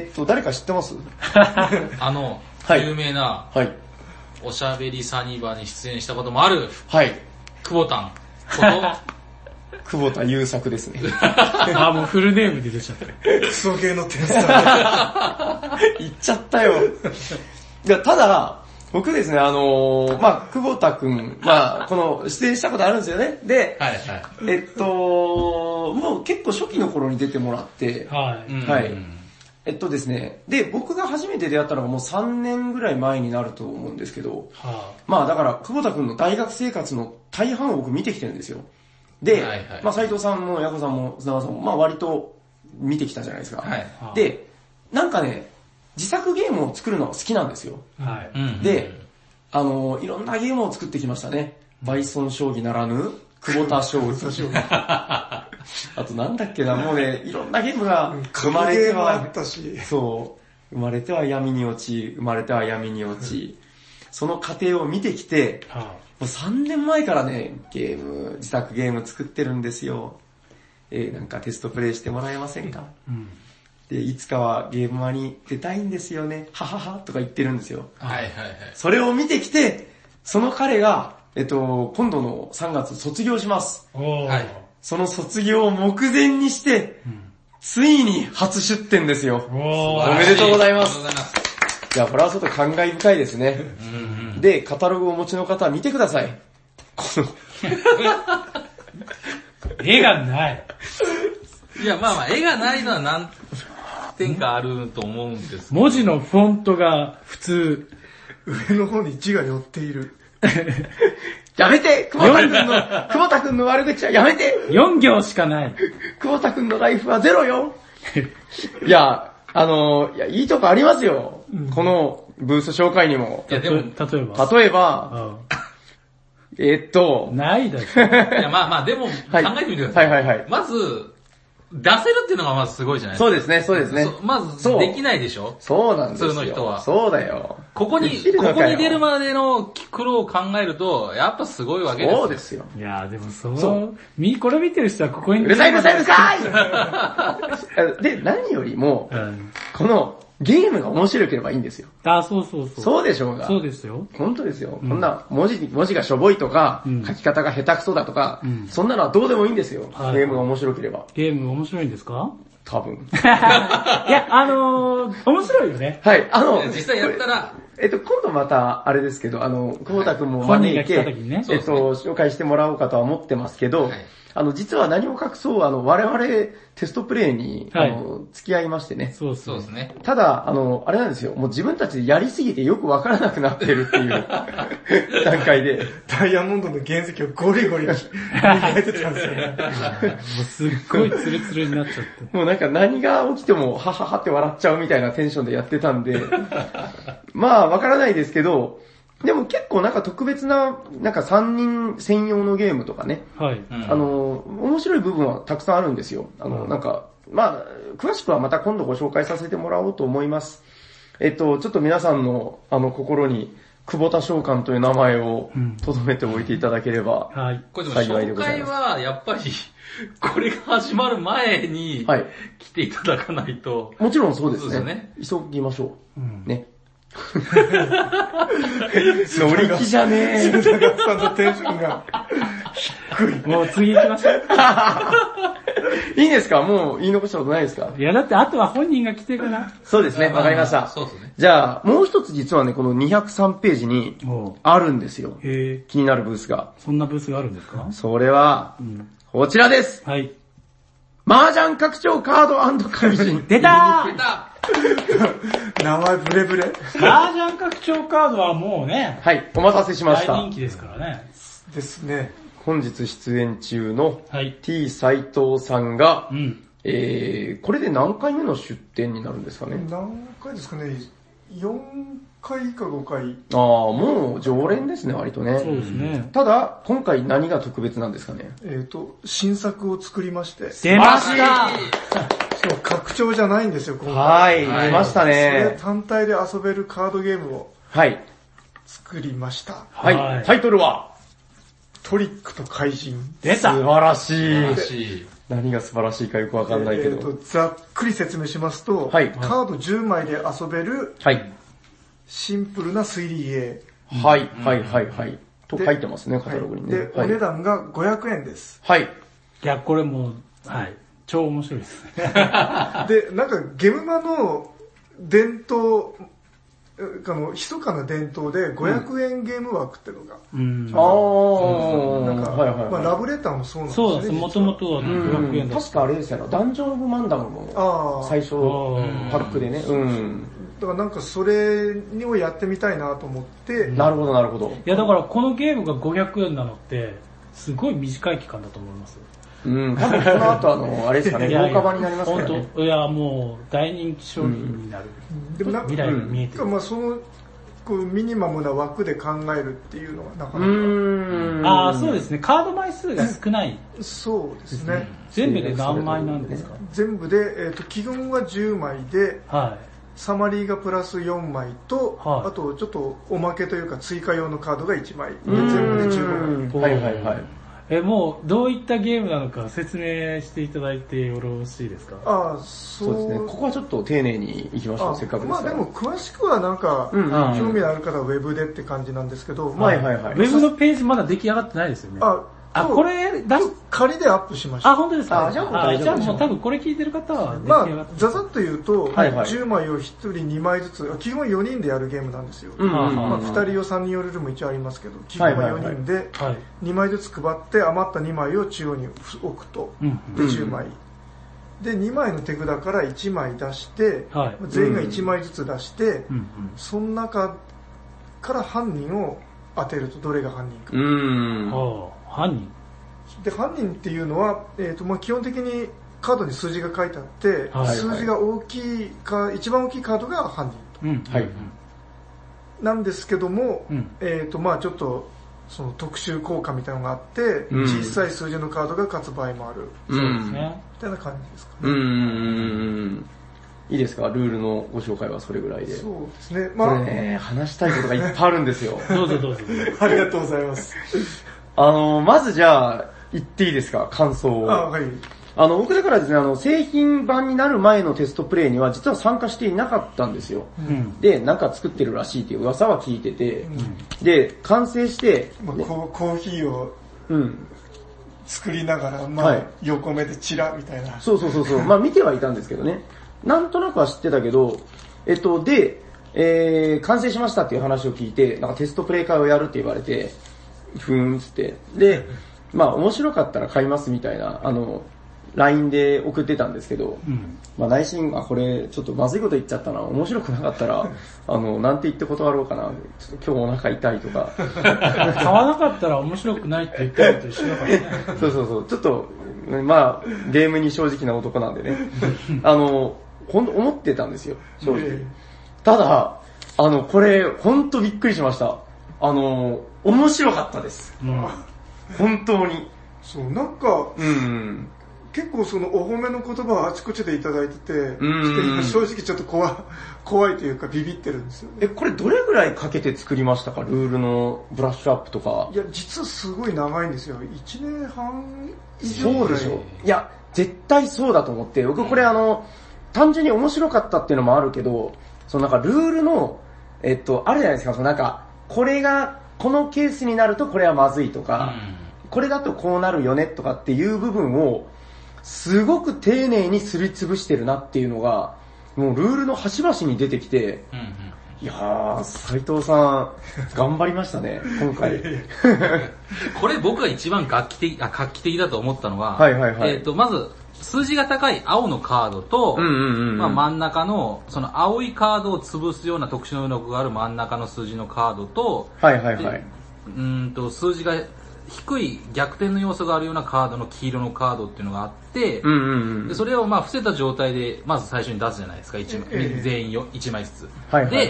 誰か知ってます？ 有名な、はい、おしゃべりサニバに出演したこともある、 はい、 久保田こと久保田優作ですね。 もうフルネームで出ちゃった。 クソ系の天才。 言っちゃったよ。いや、ただ、僕ですね、久保田くん、この出演したことあるんですよね。で、はいはい、もう結構初期の頃に出てもらって、はい。はい。ですね、で、僕が初めて出会ったのがもう3年ぐらい前になると思うんですけど、だから、久保田くんの大学生活の大半を僕見てきてるんですよ。で、はいはい、斉藤さんもヤコさんも砂川さんも、割と見てきたじゃないですか。はい、で、なんかね、自作ゲームを作るのが好きなんですよ。はい、で、いろんなゲームを作ってきましたね。バイソン将棋ならぬ、久保田将棋。あとなんだっけな、もうね、いろんなゲームが生まれては、そう、生まれては闇に落ち、生まれては闇に落ち、その過程を見てきて、もう3年前からね、自作ゲーム作ってるんですよ。なんかテストプレイしてもらえませんか？で、いつかはゲームマに出たいんですよね。はははとか言ってるんですよ。はいはいはい。それを見てきて、その彼が、今度の3月卒業します。はい。その卒業を目前にして、ついに初出展ですよ。おめでとうございます。いや、これはちょっと感慨深いですね。で、カタログをお持ちの方は見てください。この絵がない。 いや、絵がないのは何点かあると思うんですけど。 文字のフォントが普通。 上の方に字が寄っている。 やめて久保田くんの悪口はやめて 4行しかない。 久保田くんのライフはゼロよ。いや、いいとこありますよ。このブース紹介にも。 いや、でも、 例えば、 ないだろ。 いや、でも、考えてみてください。はいはいはい。まず、出せるっていうのがまずすごいじゃないですか。 そうですね、そうですね。 まず、できないでしょ？ そうなんですよ。 普通の人は。 そうだよ。 ここに出るまでの苦労を考えると、やっぱすごいわけですよ。 そうですよ。 いやでもこれ見てる人はここにうるさいうるさいうるさいで、何よりも、この、ゲームが面白ければいいんですよ。 そう。 そうでしょうが。 そうですよ。 本当ですよ。こんな文字がしょぼいとか、書き方が下手くそだとか、そんなのはどうでもいいんですよ。ゲームが面白ければ。 ゲーム面白いんですか？ 多分。 いや、面白いよね。 はい、 実際やったら、 今度また、あれですけど、久保田くんも招いて、紹介してもらおうかとは思ってますけど、実は何を隠そう、我々テストプレイに、付き合いましてね。 そうですね。 ただ、あれなんですよ、もう自分たちでやりすぎてよくわからなくなってるっていう段階で。 ダイヤモンドの原石をゴリゴリ磨いてたんですよね。 もうすっごいツルツルになっちゃって。 もうなんか何が起きても、はははって笑っちゃうみたいなテンションでやってたんで、わからないですけど、でも結構なんか特別な、なんか3人専用のゲームとかね。はい。面白い部分はたくさんあるんですよ。なんか、詳しくはまた今度ご紹介させてもらおうと思います。ちょっと皆さんの、心に、久保田召喚という名前を留めておいていただければ、 はい。これでも紹介は、やっぱり、これが始まる前に、はい。来ていただかないと。 もちろんそうですね。急ぎましょう。ね。乗り気じゃねえ。 砂川さんのテンションが低い。もう次行きましょう。 いいですか？もう言い残したことないですか？ いやだってあとは本人が来てかな。 そうですね、わかりました。そうですね。じゃあ、もう一つ実はね、この203ページにあるんですよ。気になるブースが。 そんなブースがあるんですか？ それは、こちらです。はい。麻雀拡張カード怪人。 出たー名前ブレブレ。 麻雀拡張カードはもうね。 はい、お待たせしました。 大人気ですからね。 ですね。 本日出演中の T 斉藤さんが、これで何回目の出展になるんですかね？ 何回ですかね？4 回か5回。 ああ、もう常連ですね、割とね。 そうですね。 ただ、今回何が特別なんですかね。 新作を作りまして。 出ましたそう、拡張じゃないんですよ、今回。はい、出ましたね。 それ単体で遊べるカードゲームを。 はい。 作りました。 はい。タイトルはトリックと怪人。 出た。 素晴らしい。何が素晴らしいかよくわかんないけど。 ざっくり説明しますと、はい、カード10枚で遊べる、はい、シンプルな推理ゲー。はい、はい、はい、はい。と書いてますね、カタログにね。 で、お値段が500円です。 はい。 いや、これもう、はい。超面白いですね。 で、なんかゲムマの伝統、密かな伝統で500円ゲーム枠っていうのが。なんか、まあラブレターもそうなんですね。 そうです、もともとは500円だ。 確かあれですよね、ダンジョン・オブ・マンダムも最初パックでね。 だからなんかそれをやってみたいなと思って。 なるほどなるほど。 いやだからこのゲームが500円なのって、すごい短い期間だと思います。 多分この後あれですかね、豪華版になりますからね。 いや、もう大人気商品になる。 でもなんか、 未来が見えてる。 まあその、ミニマムな枠で考えるっていうのはなかなか。 ああ、そうですね。カード枚数が少ない。 そうですね。 全部で何枚なんですか？ 全部で、基本は10枚で、 はい。 サマリーがプラス4枚と、あとちょっとおまけというか追加用のカードが1枚。で全部で15枚。 はいはいはい。 もうどういったゲームなのか説明していただいてよろしいですか？ そうですね。ここはちょっと丁寧に行きましょう、せっかくですから。 まあでも詳しくはなんか、興味のある方はウェブでって感じなんですけど、 はいはいはい。 ウェブのページまだ出来上がってないですよね。これ仮でアップしました。 本当ですか？ じゃあもう多分これ聞いてる方はまあ、ざざっと言うと、10枚を1人2枚ずつ、基本4人でやるゲームなんですよ。まあ、2人用3人用ルールも一応ありますけど、基本は4人で2枚ずつ配って余った2枚を中央に置くと。で、10枚。で、2枚の手札から1枚出して、全員が1枚ずつ出して、その中から犯人を当てるとどれが犯人か。 犯人で、犯人っていうのは、まあ基本的にカードに数字が書いてあって、数字が大きいか、一番大きいカードが犯人と。なんですけども、まあちょっと、その特殊効果みたいなのがあって、小さい数字のカードが勝つ場合もある。 そうですね。 みたいな感じですかね。いいですか？ルールのご紹介はそれぐらいで。 そうですね。 まあ、これね、話したいことがいっぱいあるんですよ。 どうぞどうぞ。 ありがとうございます。 まずじゃあ、言っていいですか？感想を。 はい。 僕だからですね、製品版になる前のテストプレイには実は参加していなかったんですよ。で、なんか作ってるらしいっていう噂は聞いてて、で、完成して、 コーヒーを、作りながら、まあ、横目でチラみたいな。 そう。まあ見てはいたんですけどね。なんとなくは知ってたけど、で、完成しましたっていう話を聞いて、なんかテストプレイ会をやるって言われて、ふーんつって。で、まあ面白かったら買いますみたいな、LINE で送ってたんですけど、まあ内心、これちょっとまずいこと言っちゃったな、面白くなかったら、なんて言って断ろうかな、ちょっと今日お腹痛いとか。 買わなかったら面白くないって言ったのと一緒だからね。 そう、ちょっと、まあ、ゲームに正直な男なんでね、思ってたんですよ、正直。ただ、これ、ほんとびっくりしました。面白かったです。本当に。 そう、なんか、結構そのお褒めの言葉をあちこちでいただいてて、正直ちょっと怖いというかビビってるんですよ。 これどれぐらいかけて作りましたか？ルールのブラッシュアップとか。 いや、実はすごい長いんですよ。1年半以上ぐらい。 そうでしょ。いや、絶対そうだと思って、僕これ単純に面白かったっていうのもあるけど、そのなんかルールの、あるじゃないですか、そのなんか、これが、このケースになるとこれはまずいとか、これだとこうなるよねとかっていう部分を、すごく丁寧にすりつぶしてるなっていうのが、もうルールの端々に出てきて、いやー、斉藤さん、頑張りましたね、今回。 これ僕が一番画期的だと思ったのは、まず、数字が高い青のカードと、まあ真ん中の、その青いカードを潰すような特殊能力がある真ん中の数字のカードと、数字が低い逆転の要素があるようなカードの黄色のカードっていうのがあって、でそれをまあ伏せた状態で、まず最初に出すじゃないですか、全員1枚ずつ。で、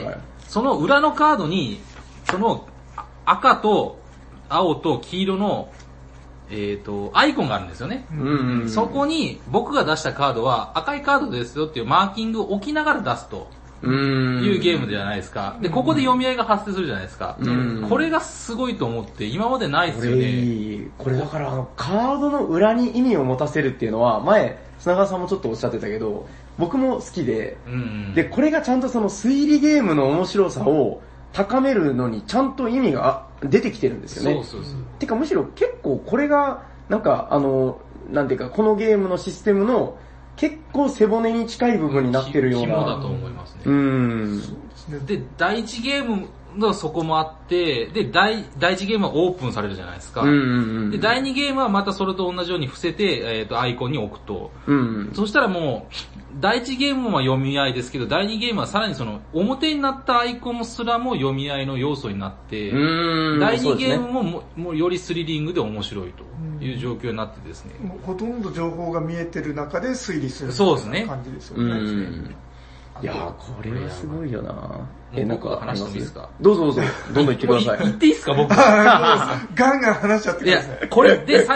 その裏のカードに、その赤と青と黄色の、アイコンがあるんですよね。そこに僕が出したカードは赤いカードですよっていうマーキングを置きながら出すというゲームじゃないですか。で、ここで読み合いが発生するじゃないですか。これがすごいと思って今までないですよね。 これだからカードの裏に意味を持たせるっていうのは前、砂川さんもちょっとおっしゃってたけど、僕も好きで、で、これがちゃんとその推理ゲームの面白さを高めるのにちゃんと意味が出てきてるんですよね。てかむしろ結構これが、なんかなんていうかこのゲームのシステムの結構背骨に近い部分になってるような。 肝だと思いますね。で、第一ゲームのそこもあって、で、第一ゲームはオープンされるじゃないですか。で、第二ゲームはまたそれと同じように伏せて、アイコンに置くと。そしたらもう、第一ゲームは読み合いですけど、第二ゲームはさらにその、表になったアイコンすらも読み合いの要素になって、第二ゲームもよりスリリングで面白いという状況になってですね。 ほとんど情報が見えてる中で推理する感じですよね。 いやー、これはすごいよな。 なんか話してもいいですか？ どうぞどんどん言ってください。 言っていいですか僕。 ガンガン話しちゃってください。 いや、これで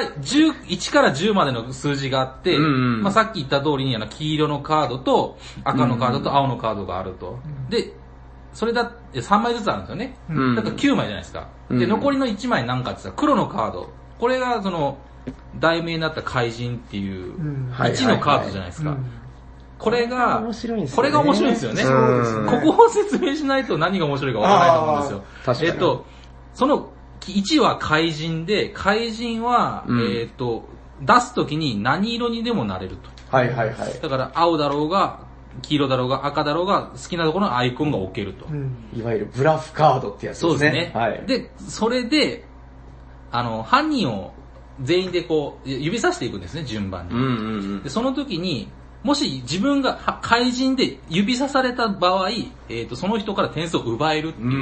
1から10までの数字があって、まあさっき言った通りに黄色のカードと赤のカードと青のカードがあると。で、それだって3枚ずつあるんですよね。だから9枚じゃないですか。で、残りの1枚なんかって言ったら黒のカード。これがその、題名になった怪人っていう1のカードじゃないですか。これが面白いんですよね。ここを説明しないと何が面白いかわからないと思うんですよ。その1は怪人で、怪人は、出すときに何色にでもなれると。だから青だろうが、黄色だろうが、赤だろうが、好きなところのアイコンが置けると。 いわゆるブラフカードってやつですね。 そうですね。で、それで、犯人を全員でこう、指さしていくんですね、順番に。で、その時に、もし自分が怪人で指さされた場合、その人から点数を奪えるっていう、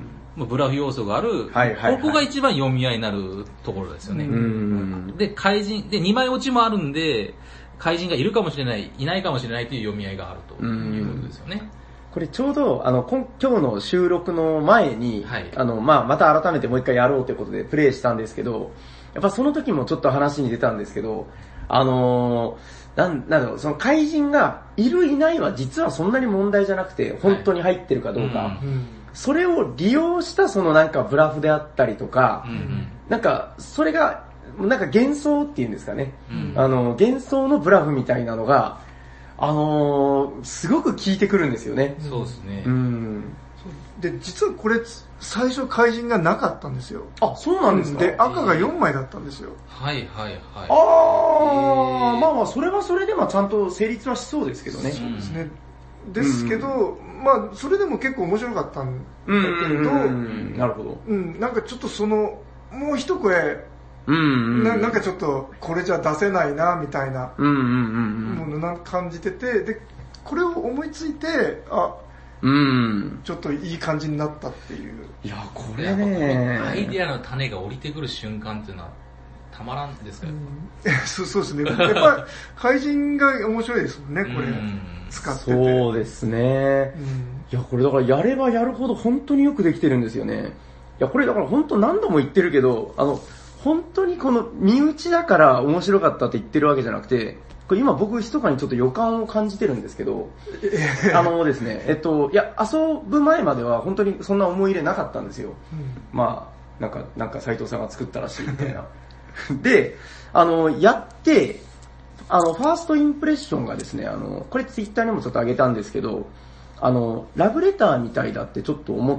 ブラフ要素がある、ここが一番読み合いになるところですよね。で、怪人、で、2枚落ちもあるんで、怪人がいるかもしれない、いないかもしれないという読み合いがあるということですよね。 これちょうど、今日の収録の前に、また改めてもう一回やろうということでプレイしたんですけど、やっぱその時もちょっと話に出たんですけど、なんだろう、その怪人がいるいないは実はそんなに問題じゃなくて、本当に入ってるかどうか、それを利用したそのなんかブラフであったりとか、なんかそれが、なんか幻想っていうんですかね、幻想のブラフみたいなのが、すごく効いてくるんですよね。 そうですね。 で、実はこれ、最初怪人がなかったんですよ。 あ、そうなんですか？ で、赤が4枚だったんですよ。 まあ、それはそれでちゃんと成立はしそうですけどね。 そうですね。ですけど、まあそれでも結構面白かったんだけれど、 なるほど。 なんかちょっとその、もう一声、なんかちょっとこれじゃ出せないなみたいなもの感じてて、でこれを思いついてちょっといい感じになったっていう。 いやこれね、 アイデアの種が降りてくる瞬間っていうのはたまらんですかね。 そうですね。やっぱり怪人が面白いですもんね、これ使ってて。 そうですね。いやこれだからやればやるほど本当によくできてるんですよね。いやこれだから本当何度も言ってるけど、本当にこの身内だから面白かったって言ってるわけじゃなくて、これ今僕密かにちょっと予感を感じてるんですけど、ですね、いや、遊ぶ前までは本当にそんな思い入れなかったんですよ。まあ、なんか斉藤さんが作ったらしいみたいな。で、やって、ファーストインプレッションがですね、これツイッターにもちょっと上げたんですけど、ラブレターみたいだってちょっと思って、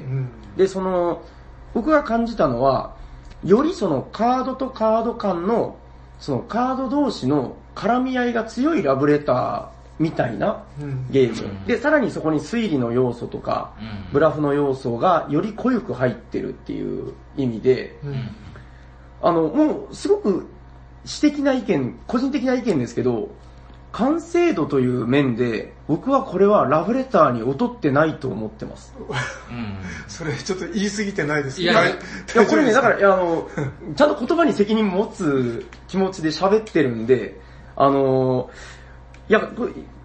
で、僕が感じたのは、よりそのカードとカード間の、そのカード同士の絡み合いが強いラブレターみたいなゲーム。で、さらにそこに推理の要素とか、ブラフの要素がより濃ゆく入ってるっていう意味で、もうすごく私的な意見、個人的な意見ですけど、完成度という面で、僕はこれはラブレターに劣ってないと思ってます。 それちょっと言い過ぎてないですか？ いやこれね、だから、ちゃんと言葉に責任持つ気持ちで喋ってるんで、いや、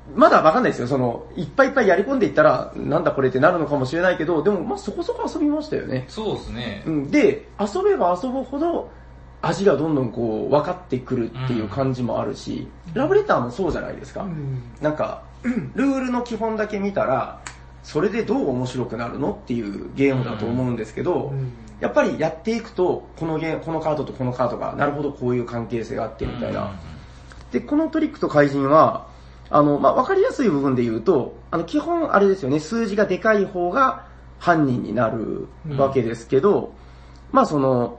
まだわかんないですよ。いっぱいいっぱいやり込んでいったら、なんだこれってなるのかもしれないけど、でもまあそこそこ遊びましたよね。 そうですね。 で、遊べば遊ぶほど、味がどんどんこう分かってくるっていう感じもあるし、ラブレターもそうじゃないですか。なんか、ルールの基本だけ見たら、それでどう面白くなるのっていうゲームだと思うんですけど、やっぱりやっていくと、このカードとこのカードが、なるほどこういう関係性があってみたいな。で、このトリックと怪人は、まあ、わかりやすい部分で言うと、基本あれですよね、数字がでかい方が犯人になるわけですけど、まあ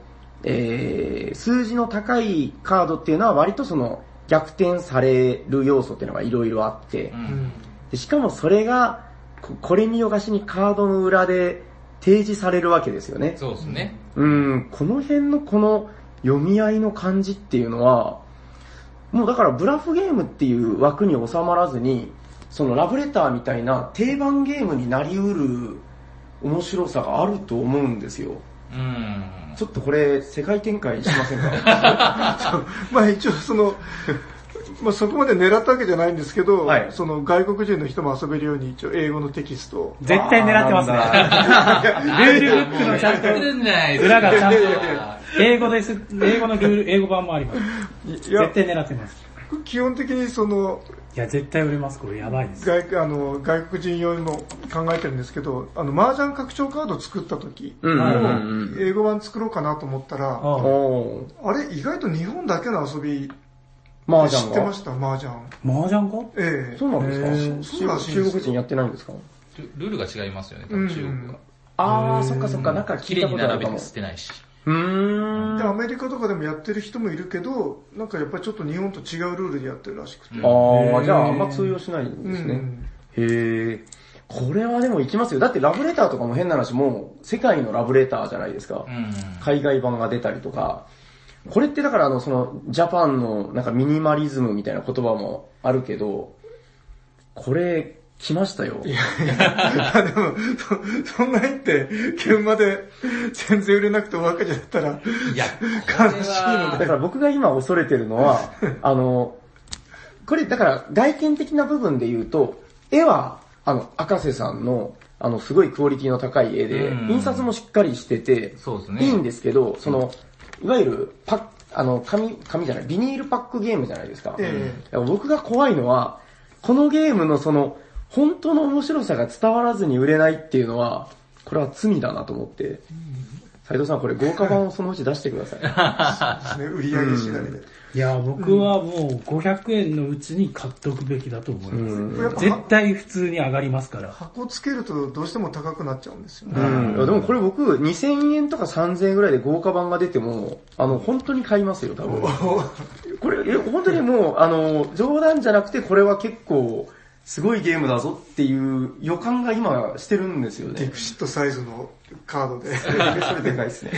数字の高いカードっていうのは割と逆転される要素っていうのがいろいろあって、でしかもそれがこれ見よがしにカードの裏で提示されるわけですよね。 そうですね。 この辺のこの読み合いの感じっていうのは、もうだからブラフゲームっていう枠に収まらずに、ラブレターみたいな定番ゲームになりうる面白さがあると思うんですよ。ちょっとこれ世界展開しませんか？ まあ一応まあそこまで狙ったわけじゃないんですけど、 はい、 外国人の人も遊べるように一応英語のテキストを。 絶対狙ってますね。ルールブックのちゃんと、裏がちゃんと、英語のルール、英語版もあります。絶対狙ってます。 基本的にいや、絶対売れます、これやばいです。 外国人用にも考えてるんですけど、麻雀拡張カード作った時も、英語版作ろうかなと思ったら、あれ、意外と日本だけの遊び、 麻雀知ってました、麻雀。 麻雀か？ ええ。そうなんですか？中国人やってないんですか？ ルールが違いますよね、多分中国が。 あー、そっかそっか、なんか綺麗に並べて捨てないし。 で、アメリカとかでもやってる人もいるけど、なんかやっぱりちょっと日本と違うルールでやってるらしくて。 じゃああんま通用しないんですね。へー。これはでもいきますよ。だってラブレターとかも変な話、もう世界のラブレターじゃないですか。海外版が出たりとか。これってだからジャパンのなんかミニマリズムみたいな言葉もあるけど、これ来ましたよ。 いやでも、そんなにって現場で全然売れなくてお別れだったら、 いや、 悲しいので。 だから僕が今恐れてるのは、これだから外見的な部分で言うと、絵は赤瀬さんのすごいクオリティの高い絵で、印刷もしっかりしてて、いいんですけど、いわゆる紙じゃない、ビニールパックゲームじゃないですか。僕が怖いのは、このゲームの本当の面白さが伝わらずに売れないっていうのは、これは罪だなと思って。斉藤さん、これ豪華版をそのうち出してください。 そうですね、売り上げ次第で。 いや、僕はもう500円のうちに買っとくべきだと思います。絶対普通に上がりますから。 箱つけるとどうしても高くなっちゃうんですよね。 でもこれ僕2000円とか3000円ぐらいで豪華版が出ても、本当に買いますよ、多分。これ、本当にもう、冗談じゃなくてこれは結構、すごいゲームだぞっていう予感が今してるんですよね。 ディクシットサイズのカードで。 それでかいですね。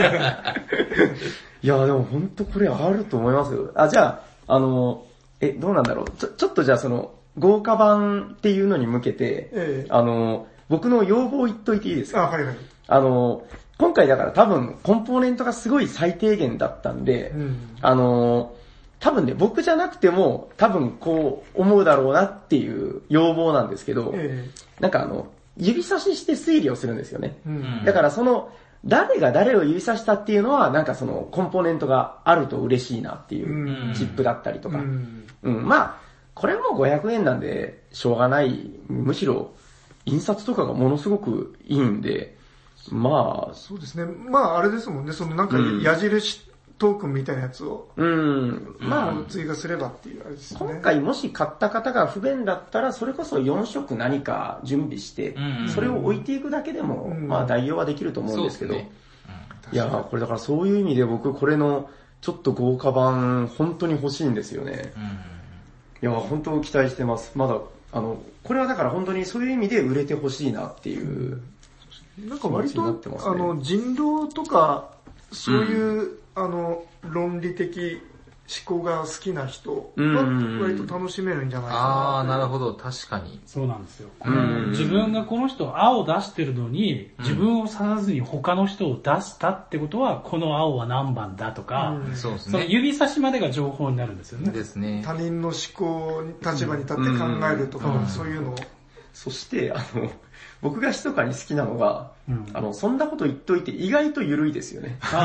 いや、でも本当これあると思いますよ。じゃあ、どうなんだろう。ちょっとじゃあ豪華版っていうのに向けて、僕の要望言っといていいですか？ はいはい。 今回だから多分コンポーネントがすごい最低限だったんで、多分ね、僕じゃなくても多分こう思うだろうなっていう要望なんですけど、なんか指差しして推理をするんですよね。だから誰が誰を指差したっていうのは、なんかコンポーネントがあると嬉しいなっていうチップだったりとか。まあ、これはもう500円なんでしょうがない。むしろ、印刷とかがものすごくいいんで、まあ。 そうですね。まあ、あれですもんね。なんか矢印トークンみたいなやつを。まあ、追加すればっていうあれですね。 今回もし買った方が不便だったら、それこそ4色何か準備して、それを置いていくだけでも、まあ代用はできると思うんですけど。いや、これだからそういう意味で僕これのちょっと豪華版本当に欲しいんですよね。いや、本当期待してます。まだ、これはだから本当にそういう意味で売れてほしいなっていう。 なんか割と、人狼とか、そういう、論理的考が好きな人は割と楽しめるんじゃないかな。 なるほど、確かに。 そうなんですよ。自分がこの人青を出してるのに、自分をさずに他の人を出したってことは、この青は何番だとか、 そうですね。 その指差しまでが情報になるんですよね。 ですね。 他人の思考立場に立って考えるとか、そういうのを。 そして、僕が密かに好きなのが、そんなこと言っといて意外と緩いですよね。ズコ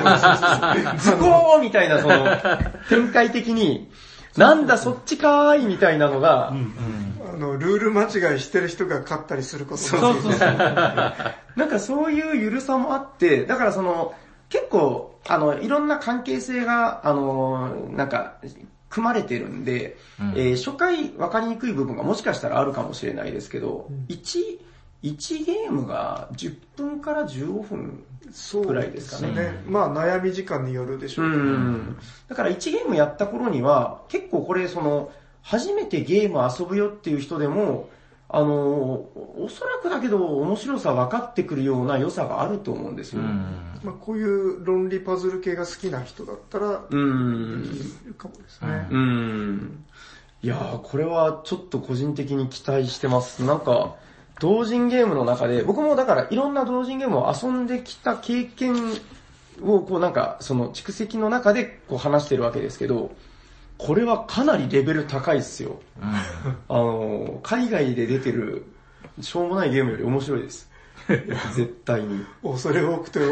ーみたいな、展開的に、なんだそっちかーいみたいなのが、 ルール間違いしてる人が勝ったりすることもなんかそういう緩さもあって、だから結構、いろんな関係性が、なんか、組まれてるんで、初回分かりにくい部分がもしかしたらあるかもしれないですけど、1ゲームが10分から15分くらいですかね。 まあ悩み時間によるでしょうけど。 だから1ゲームやった頃には、結構これ初めてゲーム遊ぶよっていう人でも、おそらくだけど面白さ分かってくるような良さがあると思うんですよ。 まあ、こういう論理パズル系が好きな人だったら、いるかもですね。 いやー、これはちょっと個人的に期待してます。なんか、同人ゲームの中で、僕もだからいろんな同人ゲームを遊んできた経験を、なんか、蓄積の中で話してるわけですけど、これはかなりレベル高いっすよ。海外で出てる、しょうもないゲームより面白いです。絶対に。 恐れ多くて、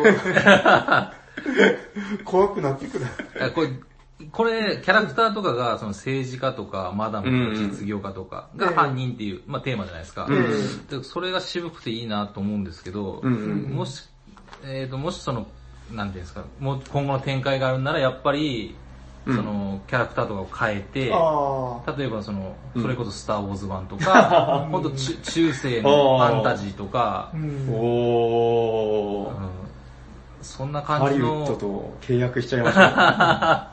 怖くなってくる。 これ、キャラクターとかが、政治家とか、マダムとか実業家とかが犯人っていう、まあテーマじゃないですか。それが渋くていいなと思うんですけど、もしなんていうんですか、もう今後の展開があるなら、やっぱり、キャラクターとかを変えて、例えばそれこそスターウォーズ版とか、ほんと中世のファンタジーとか、そんな感じの。 ハリウッドと契約しちゃいました。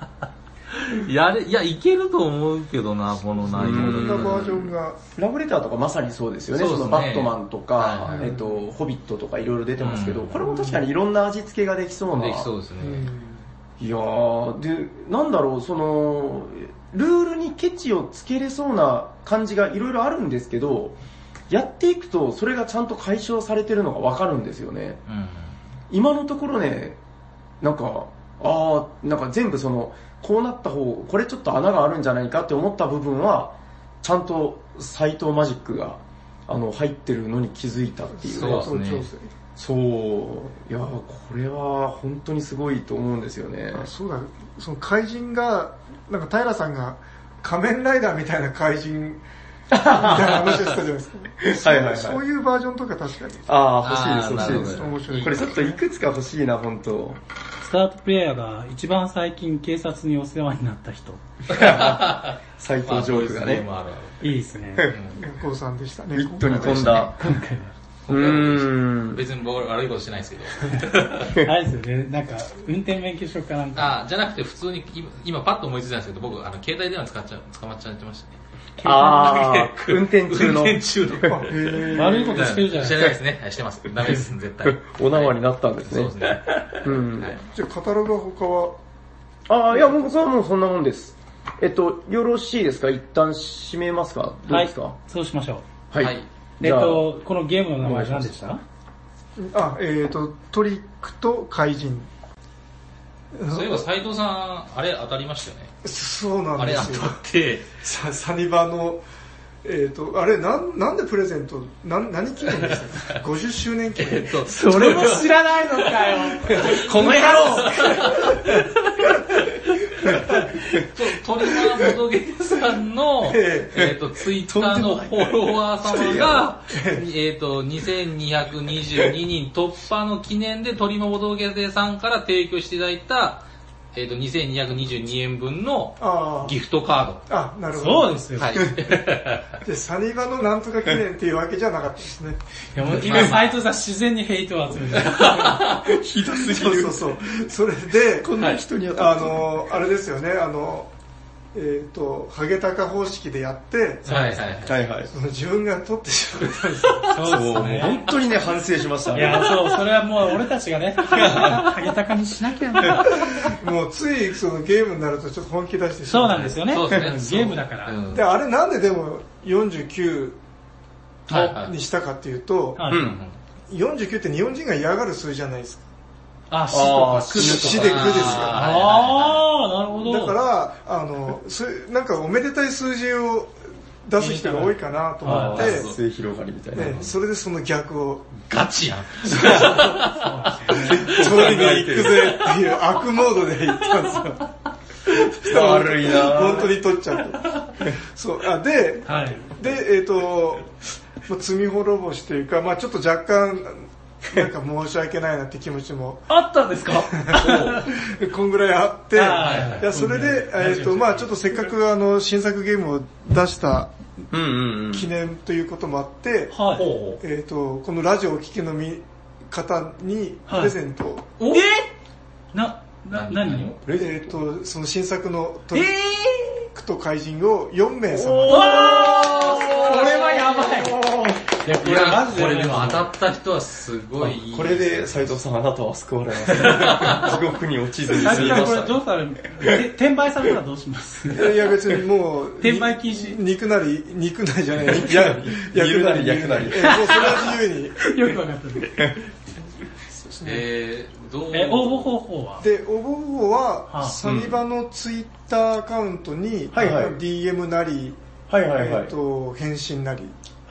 いや、いけると思うけどな、この内容。 いろんなバージョンが。 ラブレターとかまさにそうですよね。バットマンとか、ホビットとかいろいろ出てますけど、これも確かにいろんな味付けができそうな。 できそうですね。 いやー、で、なんだろう、ルールにケチをつけれそうな感じがいろいろあるんですけど、やっていくとそれがちゃんと解消されてるのがわかるんですよね。今のところね、なんか全部こうなった方、これちょっと穴があるんじゃないかって思った部分は、ちゃんと斎藤マジックが、入ってるのに気づいたっていうか。 そうですね。 そう。いや、これは本当にすごいと思うんですよね。 そうだ、怪人が、なんか平さんが仮面ライダーみたいな怪人、みたいな話をしたじゃないですか。はいはいはい。そういうバージョンとか確かに。 欲しいです。面白い。これちょっといくつか欲しいな、本当。 スタートプレイヤーが一番最近警察にお世話になった人。 斎藤ジョークがね。 いいですね。 ゴーさんでしたね。 ミットに飛んだ。 別に僕悪いことしてないですけど。 あれですよね、なんか、運転免許証かなんか。 じゃなくて普通に、今パッと思いついたんですけど、僕、携帯電話捕まっちゃってましたね。 運転中の。 悪いことしてるじゃないですか。 してないですね。してます。ダメです、絶対。 お縄になったんですね。 そうですね。 じゃあ、カタログは他は？ いや、僕はもうそんなもんです。よろしいですか？一旦閉めますか？どうですか？ はい、そうしましょう。はい。 このゲームの名前何でした？ トリックと怪人。 そういえば斉藤さん、あれ当たりましたよね。 そうなんですよ。 あれ当たって、 サニバの、あれ、なんでプレゼント、何記念でしたっけ ?50 周年記念。 それも知らないのかよ。 この野郎トリマーボドゲーさんの、ツイッターのフォロワー様が、2222人突破の記念でトリマーボドゲーさんから提供していただいた、2222円分のギフトカード。なるほど。 そうですよ。はい。 で、サニバのなんとか記念っていうわけじゃなかったですね。 いやもう今、斉藤さん自然にヘイトを集めてひどすぎる。 そう。それで、 こんな人にあれですよね、 ハゲタカ方式でやって、その自分が取ってしまったんですよ。 そう、もう本当にね、反省しました。 いや、そう、それはもう俺たちがね、ハゲタカにしなきゃな。 もうついそのゲームになるとちょっと本気出してしまう。そうなんですよね。 そうですね。 ゲームだから。 で、あれなんででも49にしたかっていうと、49って日本人が嫌がる数字じゃないですか。 死とか死で9ですよ。 なるほど。 だから、なんかおめでたい数字を出す人が多いかなと思って、 末広がりみたいな。 それでその逆を。 ガチやん。 それで行くぜっていう悪モードで行ったんですよ。 悪いな本当に取っちゃう。そう、で、罪滅ぼしというか、まあちょっと若干、なんか申し訳ないなって気持ちもあったんですかこんぐらいあって、いやそれで、まあちょっとせっかく新作ゲームを出した記念ということもあって、このラジオをお聞きの方にプレゼントを。 何をその新作のトリックと怪人を4名様。 これはやばい。 いや、これでも当たった人はすごいいい。 これで斉藤さんあなたは救われます。地獄に落ちずに済みました。 これどうされる？転売されたらどうします？ いや別にもう、 転売禁止。 肉なりじゃない。 焼くなり。 もうそれは自由に。 よくわかった。応募方法は？ で、応募方法は、サニバのツイッターアカウントに、DM なり、返信なり、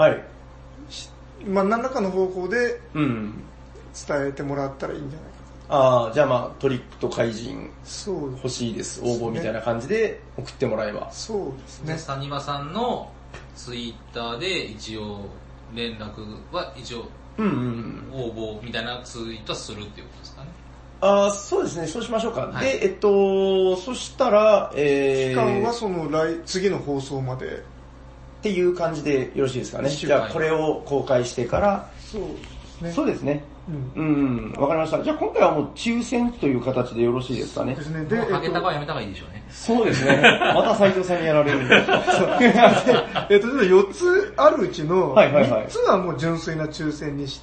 まあ何らかの方法で伝えてもらったらいいんじゃないか。 じゃあまあトリックと怪人欲しいです、応募みたいな感じで送ってもらえば。 そうですね。 サニバさんのツイッターで一応連絡は一応応募みたいなツイートするっていうことですかね。 そうですね、そうしましょうか。で、そしたら、 期間はその次の放送までっていう感じでよろしいですかね。じゃあこれを公開してから、そうですね。わかりました。じゃあ今回はもう抽選という形でよろしいですかね。 ですね。 で、ハゲタカはやめた方がいいでしょうね。 そうですね。また斉藤さんにやられるんで。 4つあるうちの3つはもう純粋な抽選にして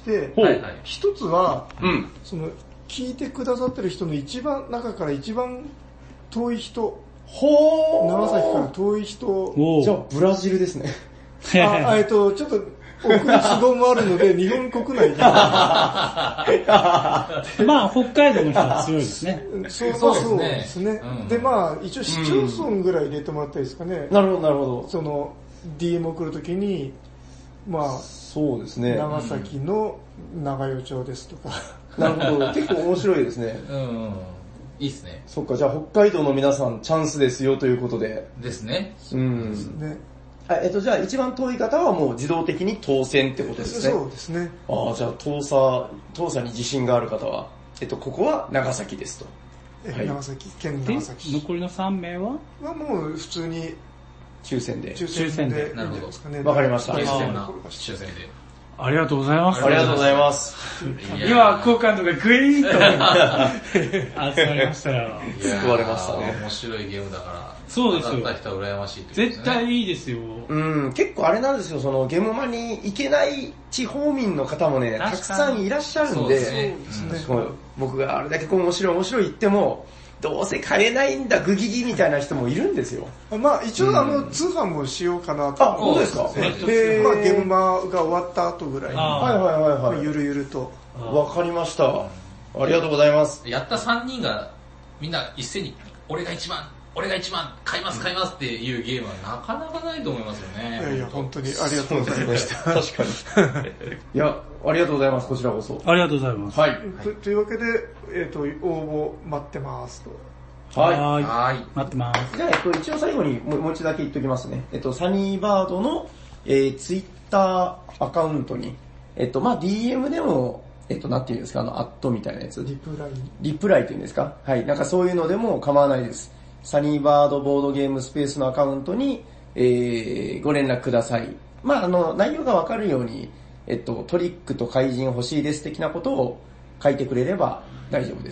、1つは、その聞いてくださってる人の中から一番遠い人、長崎から遠い人、 じゃあブラジルですね。 ちょっと送る都合もあるので、日本国内で。 まあ、北海道の人は強いですね。 そうですね。で、まあ、一応市町村ぐらい入れてもらったらいいですかね。 なるほど。 その、DM 送るときに、まあ、 そうですね。 長崎の長与町ですとか。 なるほど。結構面白いですね。 いいっすね。 そっか、じゃあ北海道の皆さんチャンスですよということで。 ですね。 ですね。 じゃあ一番遠い方はもう自動的に当選ってことですね。 そうですね。 じゃあ遠さに自信がある方は、ここは長崎ですと。 長崎、県長崎。 残りの3名はもう普通に抽選で。 なるほど。 わかりました。 抽選で。 ありがとうございます。 ありがとうございます。 今、好感度がグイーンと集まりましたよ。 救われましたね。 面白いゲームだから。 そうですよ。 当たった人は羨ましいってことですね。絶対いいですよ。 結構あれなんですよ、そのゲームマに行けない地方民の方もね、たくさんいらっしゃるんで、僕があれだけ面白い言っても、どうせ買えないんだ、グギギみたいな人もいるんですよ。 まあ一応通販もしようかなと。 そうですか。 まあゲームマが終わった後ぐらいに。ゆるゆると。 わかりました。ありがとうございます。 やった3人がみんな一斉に、俺が一番買いますっていうゲームはなかなかないと思いますよね。 いや、本当にありがとうございました。 確かに。いや、ありがとうございます、こちらこそ。 ありがとうございます。 はい。 というわけで、応募待ってますと。 はい。待ってます。 じゃあ、一応最後にもう一度だけ言っておきますね。サニーバードの、ツイッターアカウントに、まあ DM でも、なんていうんですか、アットみたいなやつ。リプライっていうんですか？はい。なんかそういうのでも構わないです。サニーバードボードゲームスペースのアカウントに、ご連絡ください。まあ内容がわかるように、トリックと怪人欲しいです的なことを書いてくれれば大丈夫です。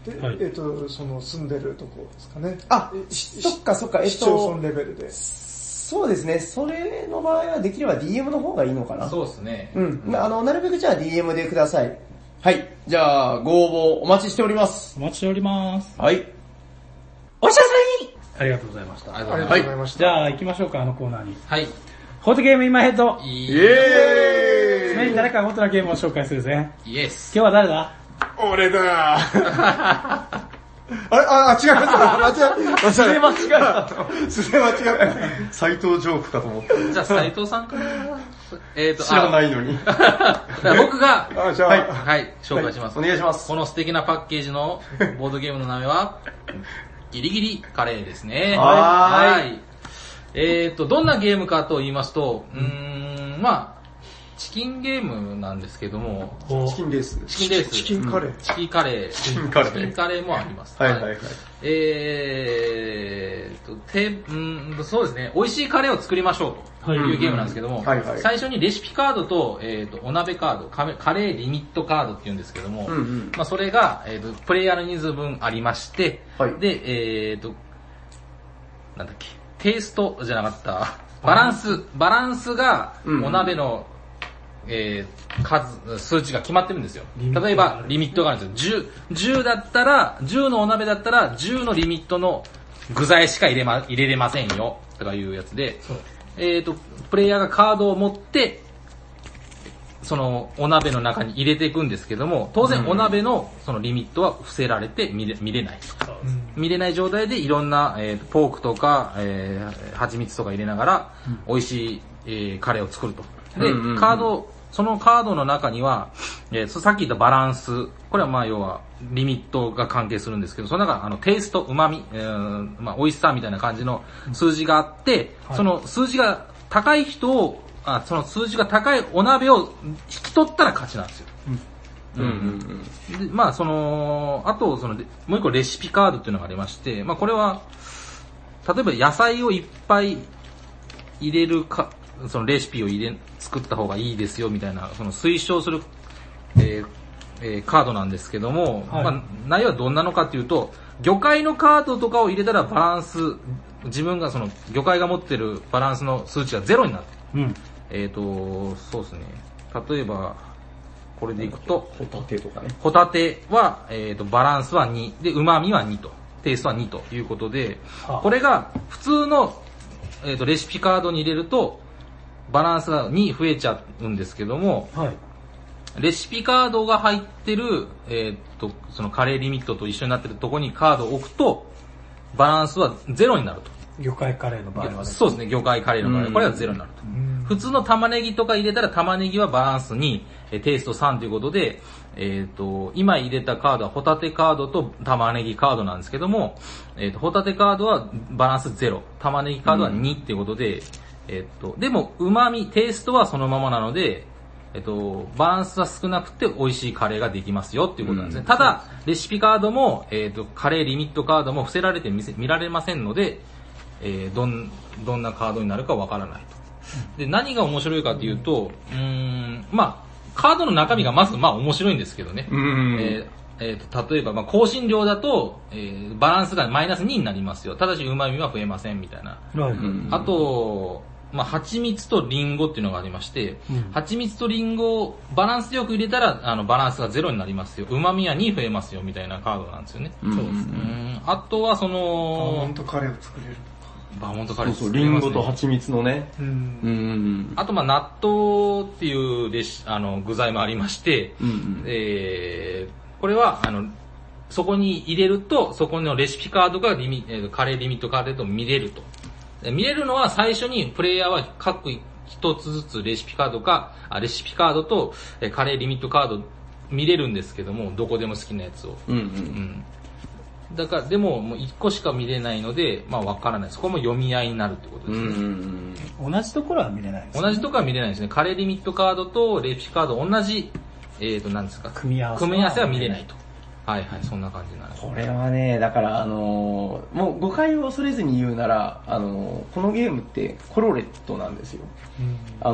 で、 はいその住んでるとこですかね。 そっかそっか、 市町村レベルで。 そうですね、それの場合はできれば DM の方がいいのかな。 そうですね。 なるべくじゃあ DM でください。はい。じゃあ、ご応募お待ちしております。 お待ちしております。 はい。おしゃさにありがとうございました。 ありがとうございました。 じゃあ行きましょうか、あのコーナーに。 はい。 ホットゲーム今ヘッド。 イエーイ常に誰かがホットなゲームを紹介するぜ。 イエス。 今日は誰だ？ 俺だ違いました。間違った。 斎藤ジョークかと思った。 じゃあ斉藤さんから、 知らないのに。 僕が、 じゃあ、 はい、紹介します。 お願いします。 この素敵なパッケージのボードゲームの名前は、ギリギリカレーですね。 はい。 どんなゲームかと言いますと、チキンゲームなんですけども、 チキンレース。 チキンレース。 チキンカレー。 チキンカレー。 チキンカレー。 チキンカレーもあります。 はいはいはい。 そうですね、美味しいカレーを作りましょうというゲームなんですけども、最初にレシピカードと、お鍋カード、カレーリミットカードっていうんですけども、それが、プレイヤーの人数分ありまして、で、なんだっけ、テイストじゃなかった、バランスがお鍋の、数値が決まってるんですよ。例えば、リミットがあるんですよ。10のお鍋だったら、10のリミットの具材しか入れれませんよ、とかいうやつで、プレイヤーがカードを持って、そのお鍋の中に入れていくんですけども、当然お鍋のそのリミットは伏せられて見れない。見れない状態でいろんな、ポークとか、蜂蜜とか入れながら、美味しい、カレーを作ると。で、そのカードの中には、さっき言ったバランス、これは要はリミットが関係するんですけど、その中テイスト、旨味、美味しさみたいな感じの数字があって、その数字が高い人を、その数字が高いお鍋を引き取ったら勝ちなんですよ。で、あと、もう一個レシピカードっていうのがありまして、これは、例えば野菜をいっぱい入れるか、そのレシピを作った方がいいですよみたいな、その推奨する、カードなんですけども、内容はどんなのかっていうと、魚介のカードとかを入れたらバランス、自分がその魚介が持ってるバランスの数値が0になって、そうですね。例えば、これでいくと、 ホタテとかね。 ホタテは、バランスは2、で、旨味は2と、テイストは2ということで、これが普通の、レシピカードに入れると、バランスが2増えちゃうんですけども、レシピカードが入ってる、そのカレーリミットと一緒になってるところにカードを置くと、バランスは0になると。 魚介カレーの場合はね。 そうですね、魚介カレーの場合は、これは0になると。普通の玉ねぎとか入れたら玉ねぎはバランス2、テイスト3ということで、今入れたカードはホタテカードと玉ねぎカードなんですけども、ホタテカードはバランス0、玉ねぎカードは2っていうことで、でも旨味、テイストはそのままなので、バランスは少なくて美味しいカレーができますよっていうことなんですね。ただ、レシピカードも、カレーリミットカードも伏せられて見られませんので、どんなカードになるかわからないと。で、何が面白いかというと、カードの中身がまず面白いんですけどね。例えば、香辛料だと、バランスがマイナス2になりますよ。ただし旨味は増えませんみたいな。あと、蜂蜜とリンゴっていうのがありまして、蜂蜜とリンゴをバランスよく入れたら、バランスが0になりますよ。旨味は2増えますよみたいなカードなんですよね。そうですね。あとはバーモントカレーを作れる。 バーモントカレーそう、リンゴと蜂蜜のね。 あと納豆っていう具材もありまして、これはそこに入れると、そこのレシピカードがカレーリミットカードだと見れると。見れるのは最初にプレイヤーは各一つずつレシピカードとカレーリミットカード見れるんですけども、どこでも好きなやつを。だから、でも、もう1個しか見れないので、わからない。そこも読み合いになるってことですね。 同じところは見れないですね。 同じところは見れないですね。カレーリミットカードとレシピカード同じ、何ですか、 組み合わせは見れないと。はいはい、そんな感じになる。 これはね、だからもう誤解を恐れずに言うなら、このゲームってコロレットなんですよ。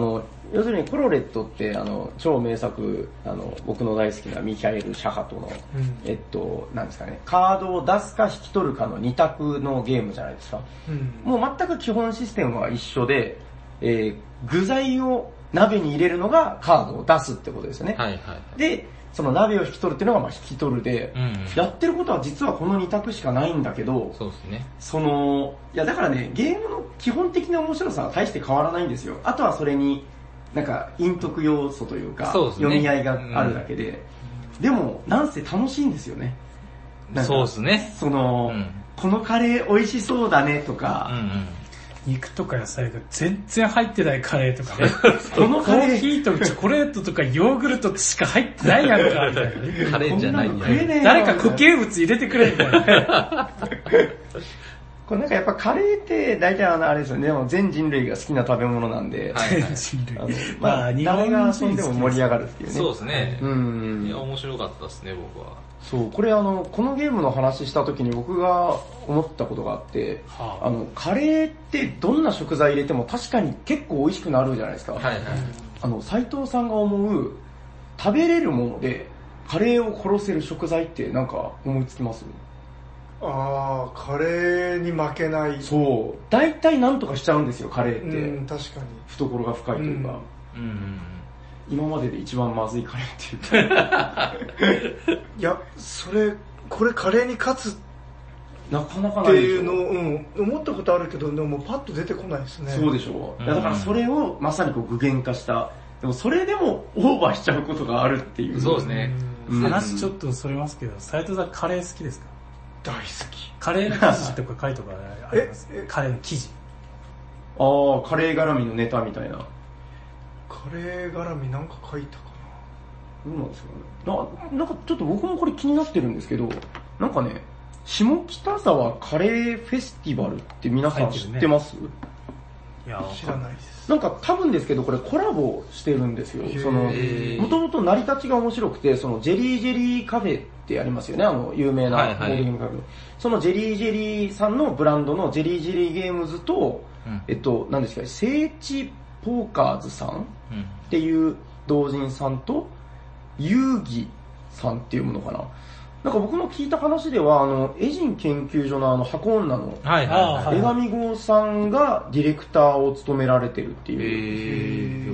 要するにコロレットって超名作、僕の大好きなミヒャエル・シャハトの、なんですかね、カードを出すか引き取るかの2択のゲームじゃないですか。もう全く基本システムは一緒で、具材を鍋に入れるのがカードを出すってことですよね。 はいはい。 で、その鍋を引き取るっていうのが引き取るで、やってることは実はこの2択しかないんだけど、 そうですね。 いやだからね、ゲームの基本的な面白さは大して変わらないんですよ。あとはそれに、なんか、陰徳要素というか、読み合いがあるだけで、でも、なんせ楽しいんですよね。 そうですね。 このカレー美味しそうだねとか、 肉とか野菜が全然入ってないカレーとかね。 このカレーコーヒーとチョコレートとかヨーグルトしか入ってないやんか、みたいなね。 カレーじゃないんだよ。 誰か固形物入れてくれ、みたいな。 これなんかやっぱカレーって大体あれですよね、でも全人類が好きな食べ物なんで、 全人類。 まあ、誰が遊んでも盛り上がるっていうね。 そうですね。いや、面白かったですね、僕は。 そう、これこのゲームの話した時に僕が思ったことがあって、カレーってどんな食材入れても確かに結構美味しくなるじゃないですか。斉藤さんが思う食べれるものでカレーを殺せる食材ってなんか思いつきます？ カレーに負けない。 そう。大体なんとかしちゃうんですよ、カレーって。 確かに。 懐が深いというか。今までで一番まずいカレーって言った。 いや、これカレーに勝つなかなかっていうのを、思ったことあるけど、でもパッと出てこないですね。 そうでしょう。だからそれをまさに具現化した。でもそれでもオーバーしちゃうことがあるっていう。 そうですね。 話ちょっとそれますけど、斉藤さんカレー好きですか？ 大好き。 カレーの記事とか書いとかあります？カレーの記事。 カレー絡みのネタみたいな。 カレー絡みなんか書いたかな。どうなんですかね。なんかちょっと僕もこれ気になってるんですけど、なんかね、下北沢カレーフェスティバルって皆さん知ってます？ いや、知らないです。 なんか多分ですけどこれコラボしてるんですよ。もともと成り立ちが面白くて、ジェリージェリーカフェってありますよね、有名なボードゲームカフェ。そのジェリージェリーさんのブランドのジェリージェリーゲームズと、何ですか、聖地ポーカーズさんっていう同人さんと、遊戯さんっていうものかな。なんか僕の聞いた話では、エジン研究所の箱女の、江上剛さんがディレクターを務められてるっていう。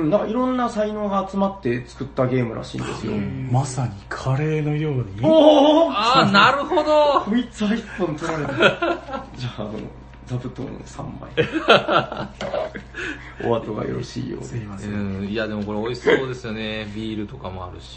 なんかいろんな才能が集まって作ったゲームらしいんですよ。 まさにカレーのように。 なるほど。 こいつは一本取られた。じゃあ、座布団3枚。お後がよろしいようで。 すいません。 いやでもこれ美味しそうですよね。ビールとかもあるし。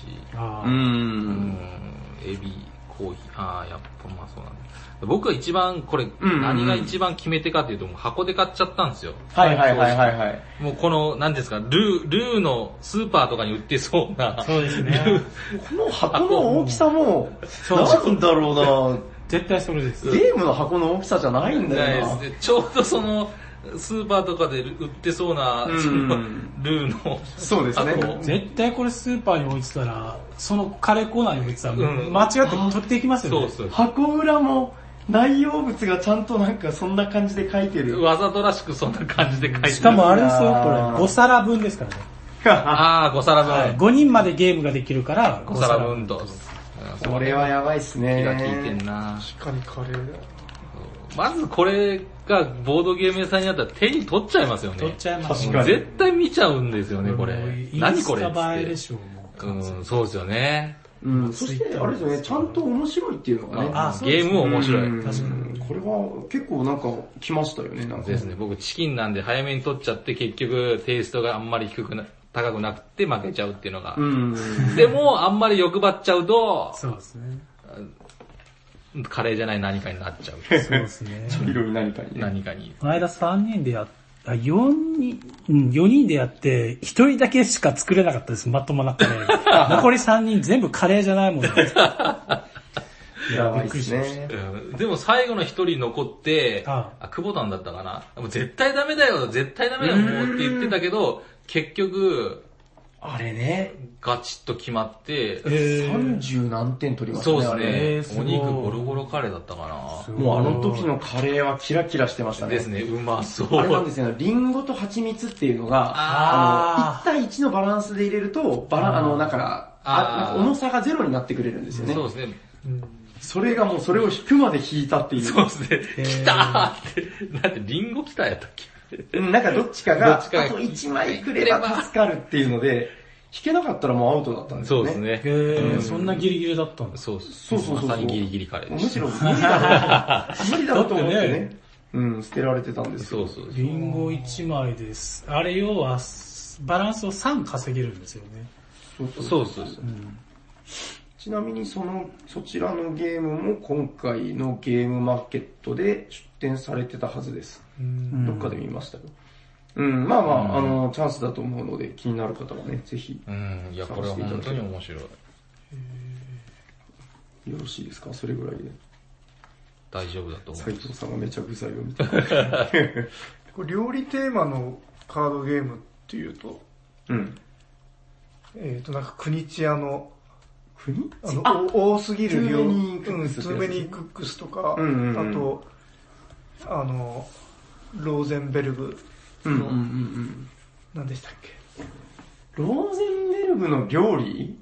エビ、コーヒー、やっぱまあそうなんだ。僕は一番、これ、何が一番決め手かっていうと、もう箱で買っちゃったんですよ。もうこの、何ですか、ルーのスーパーとかに売ってそうな。 そうですね。 この箱の大きさも、なんだろうな。 絶対それです。 ゲームの箱の大きさじゃないんだよな。 ちょうどその、スーパーとかで売ってそうな、ルーの。 そうですね。 絶対これスーパーに置いてたら、そのカレーコーナーに置いてたら、間違って取っていきますよね。 箱裏も内容物がちゃんとなんかそんな感じで書いてる。 わざとらしくそんな感じで書いてる。 しかもあれですよ、これ5皿分ですからね。 5皿分。 5人までゲームができるから、 5皿分と。 これはやばいっすね。 気が利いてんな。 確かにカレーだよ。 まずこれがボードゲーム屋さんにあったら手に取っちゃいますよね。 取っちゃいます。 確かに。 絶対見ちゃうんですよね、これ。何これインスタ映えでしょう。そうですよね。 そしてあれですよね、ちゃんと面白いっていうのがね。 ゲームも面白い。 確かに。これは結構なんか来ましたよね、なんか。 ですね、僕チキンなんで早めに取っちゃって結局テイストがあんまり高くなくて負けちゃうっていうのが。でもあんまり欲張っちゃうと、 そうですね。 カレーじゃない何かになっちゃう。 そうですね。 茶色い何かに。 何かに。 この間3人で4人でやって、1人だけしか作れなかったです、まともなカレー。残り3人全部カレーじゃないもんね。 いや、びっくりしました。 でも最後の1人残って、久保田だったかな。もう絶対ダメだよ、絶対ダメだよ、もうって言ってたけど、結局、 あれね。 ガチッと決まって、 30何点取りましたね。 そうですね。お肉ゴロゴロカレーだったかな。 もうあの時のカレーはキラキラしてましたね。 ですね、うまそう。 あれなんですよ、リンゴと蜂蜜っていうのが、1対1のバランスで入れると、だから重さがゼロになってくれるんですよね。 そうですね。 それがもうそれを引くまで引いたっていう。 そうですね。来たーって。だってリンゴ来たやったっけ？ なんかどっちかが、あと1枚くれば助かるっていうので、引けなかったらもうアウトだったんですよね。 そうですね。 そんなギリギリだったんだ。 そうそう。まさにギリギリカレーでむしろ無理だろうと思ってね。捨てられてたんですよ。 そう。 リンゴ1枚です。あれ要は、バランスを3稼げるんですよね。 そう。 ちなみにそちらのゲームも今回のゲームマーケットで出展されてたはずです。どっかで見ましたよ。まあ、チャンスだと思うので気になる方はね、ぜひ。 いや、これは本当に面白い。よろしいですか？それぐらいで。 大丈夫だと思う。 斉藤さんがめちゃ具材を見てこれ料理テーマのカードゲームっていうと、なんか国千屋の、多すぎる量、トゥーメニークックスとか、あと、ローゼンベルグの、何でしたっけ？ ローゼンベルグの料理？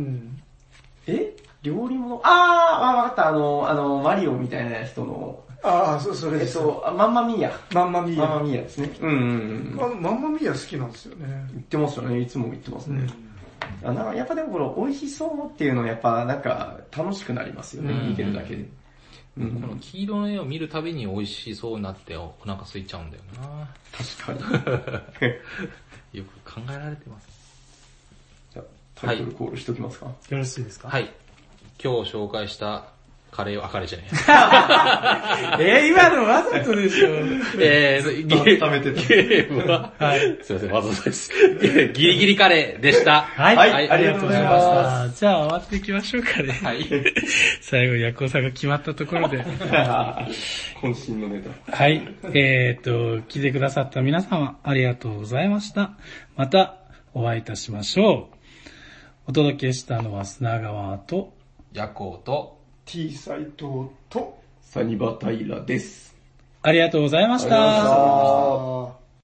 料理物？わかった。マリオみたいな人の。 それです。 マンマミーヤ。 マンマミーヤですね。 マンマミーヤ好きなんですよね。 言ってますよね。いつも言ってますね。やっぱでもこれ美味しそうっていうのはやっぱなんか楽しくなりますよね。見てるだけで。 この黄色の絵を見るたびに美味しそうになってお腹空いちゃうんだよな。 確かに。 よく考えられてます。 じゃあタイトルコールしときますか？ よろしいですか？ はい。今日紹介したカレーじゃない。 今のわざとでしょ。 ゲームは、すいません、わざとです。ギリギリカレーでした。 はい、ありがとうございました。じゃあ終わっていきましょうかね。 はい。 最後、ヤコウさんが決まったところで。 渾身のネタ。 はい。来てくださった皆様、ありがとうございました。また、お会いいたしましょう。お届けしたのは砂川と、 ヤコウと、 T 斎藤と、 サニバタイラです。 ありがとうございました。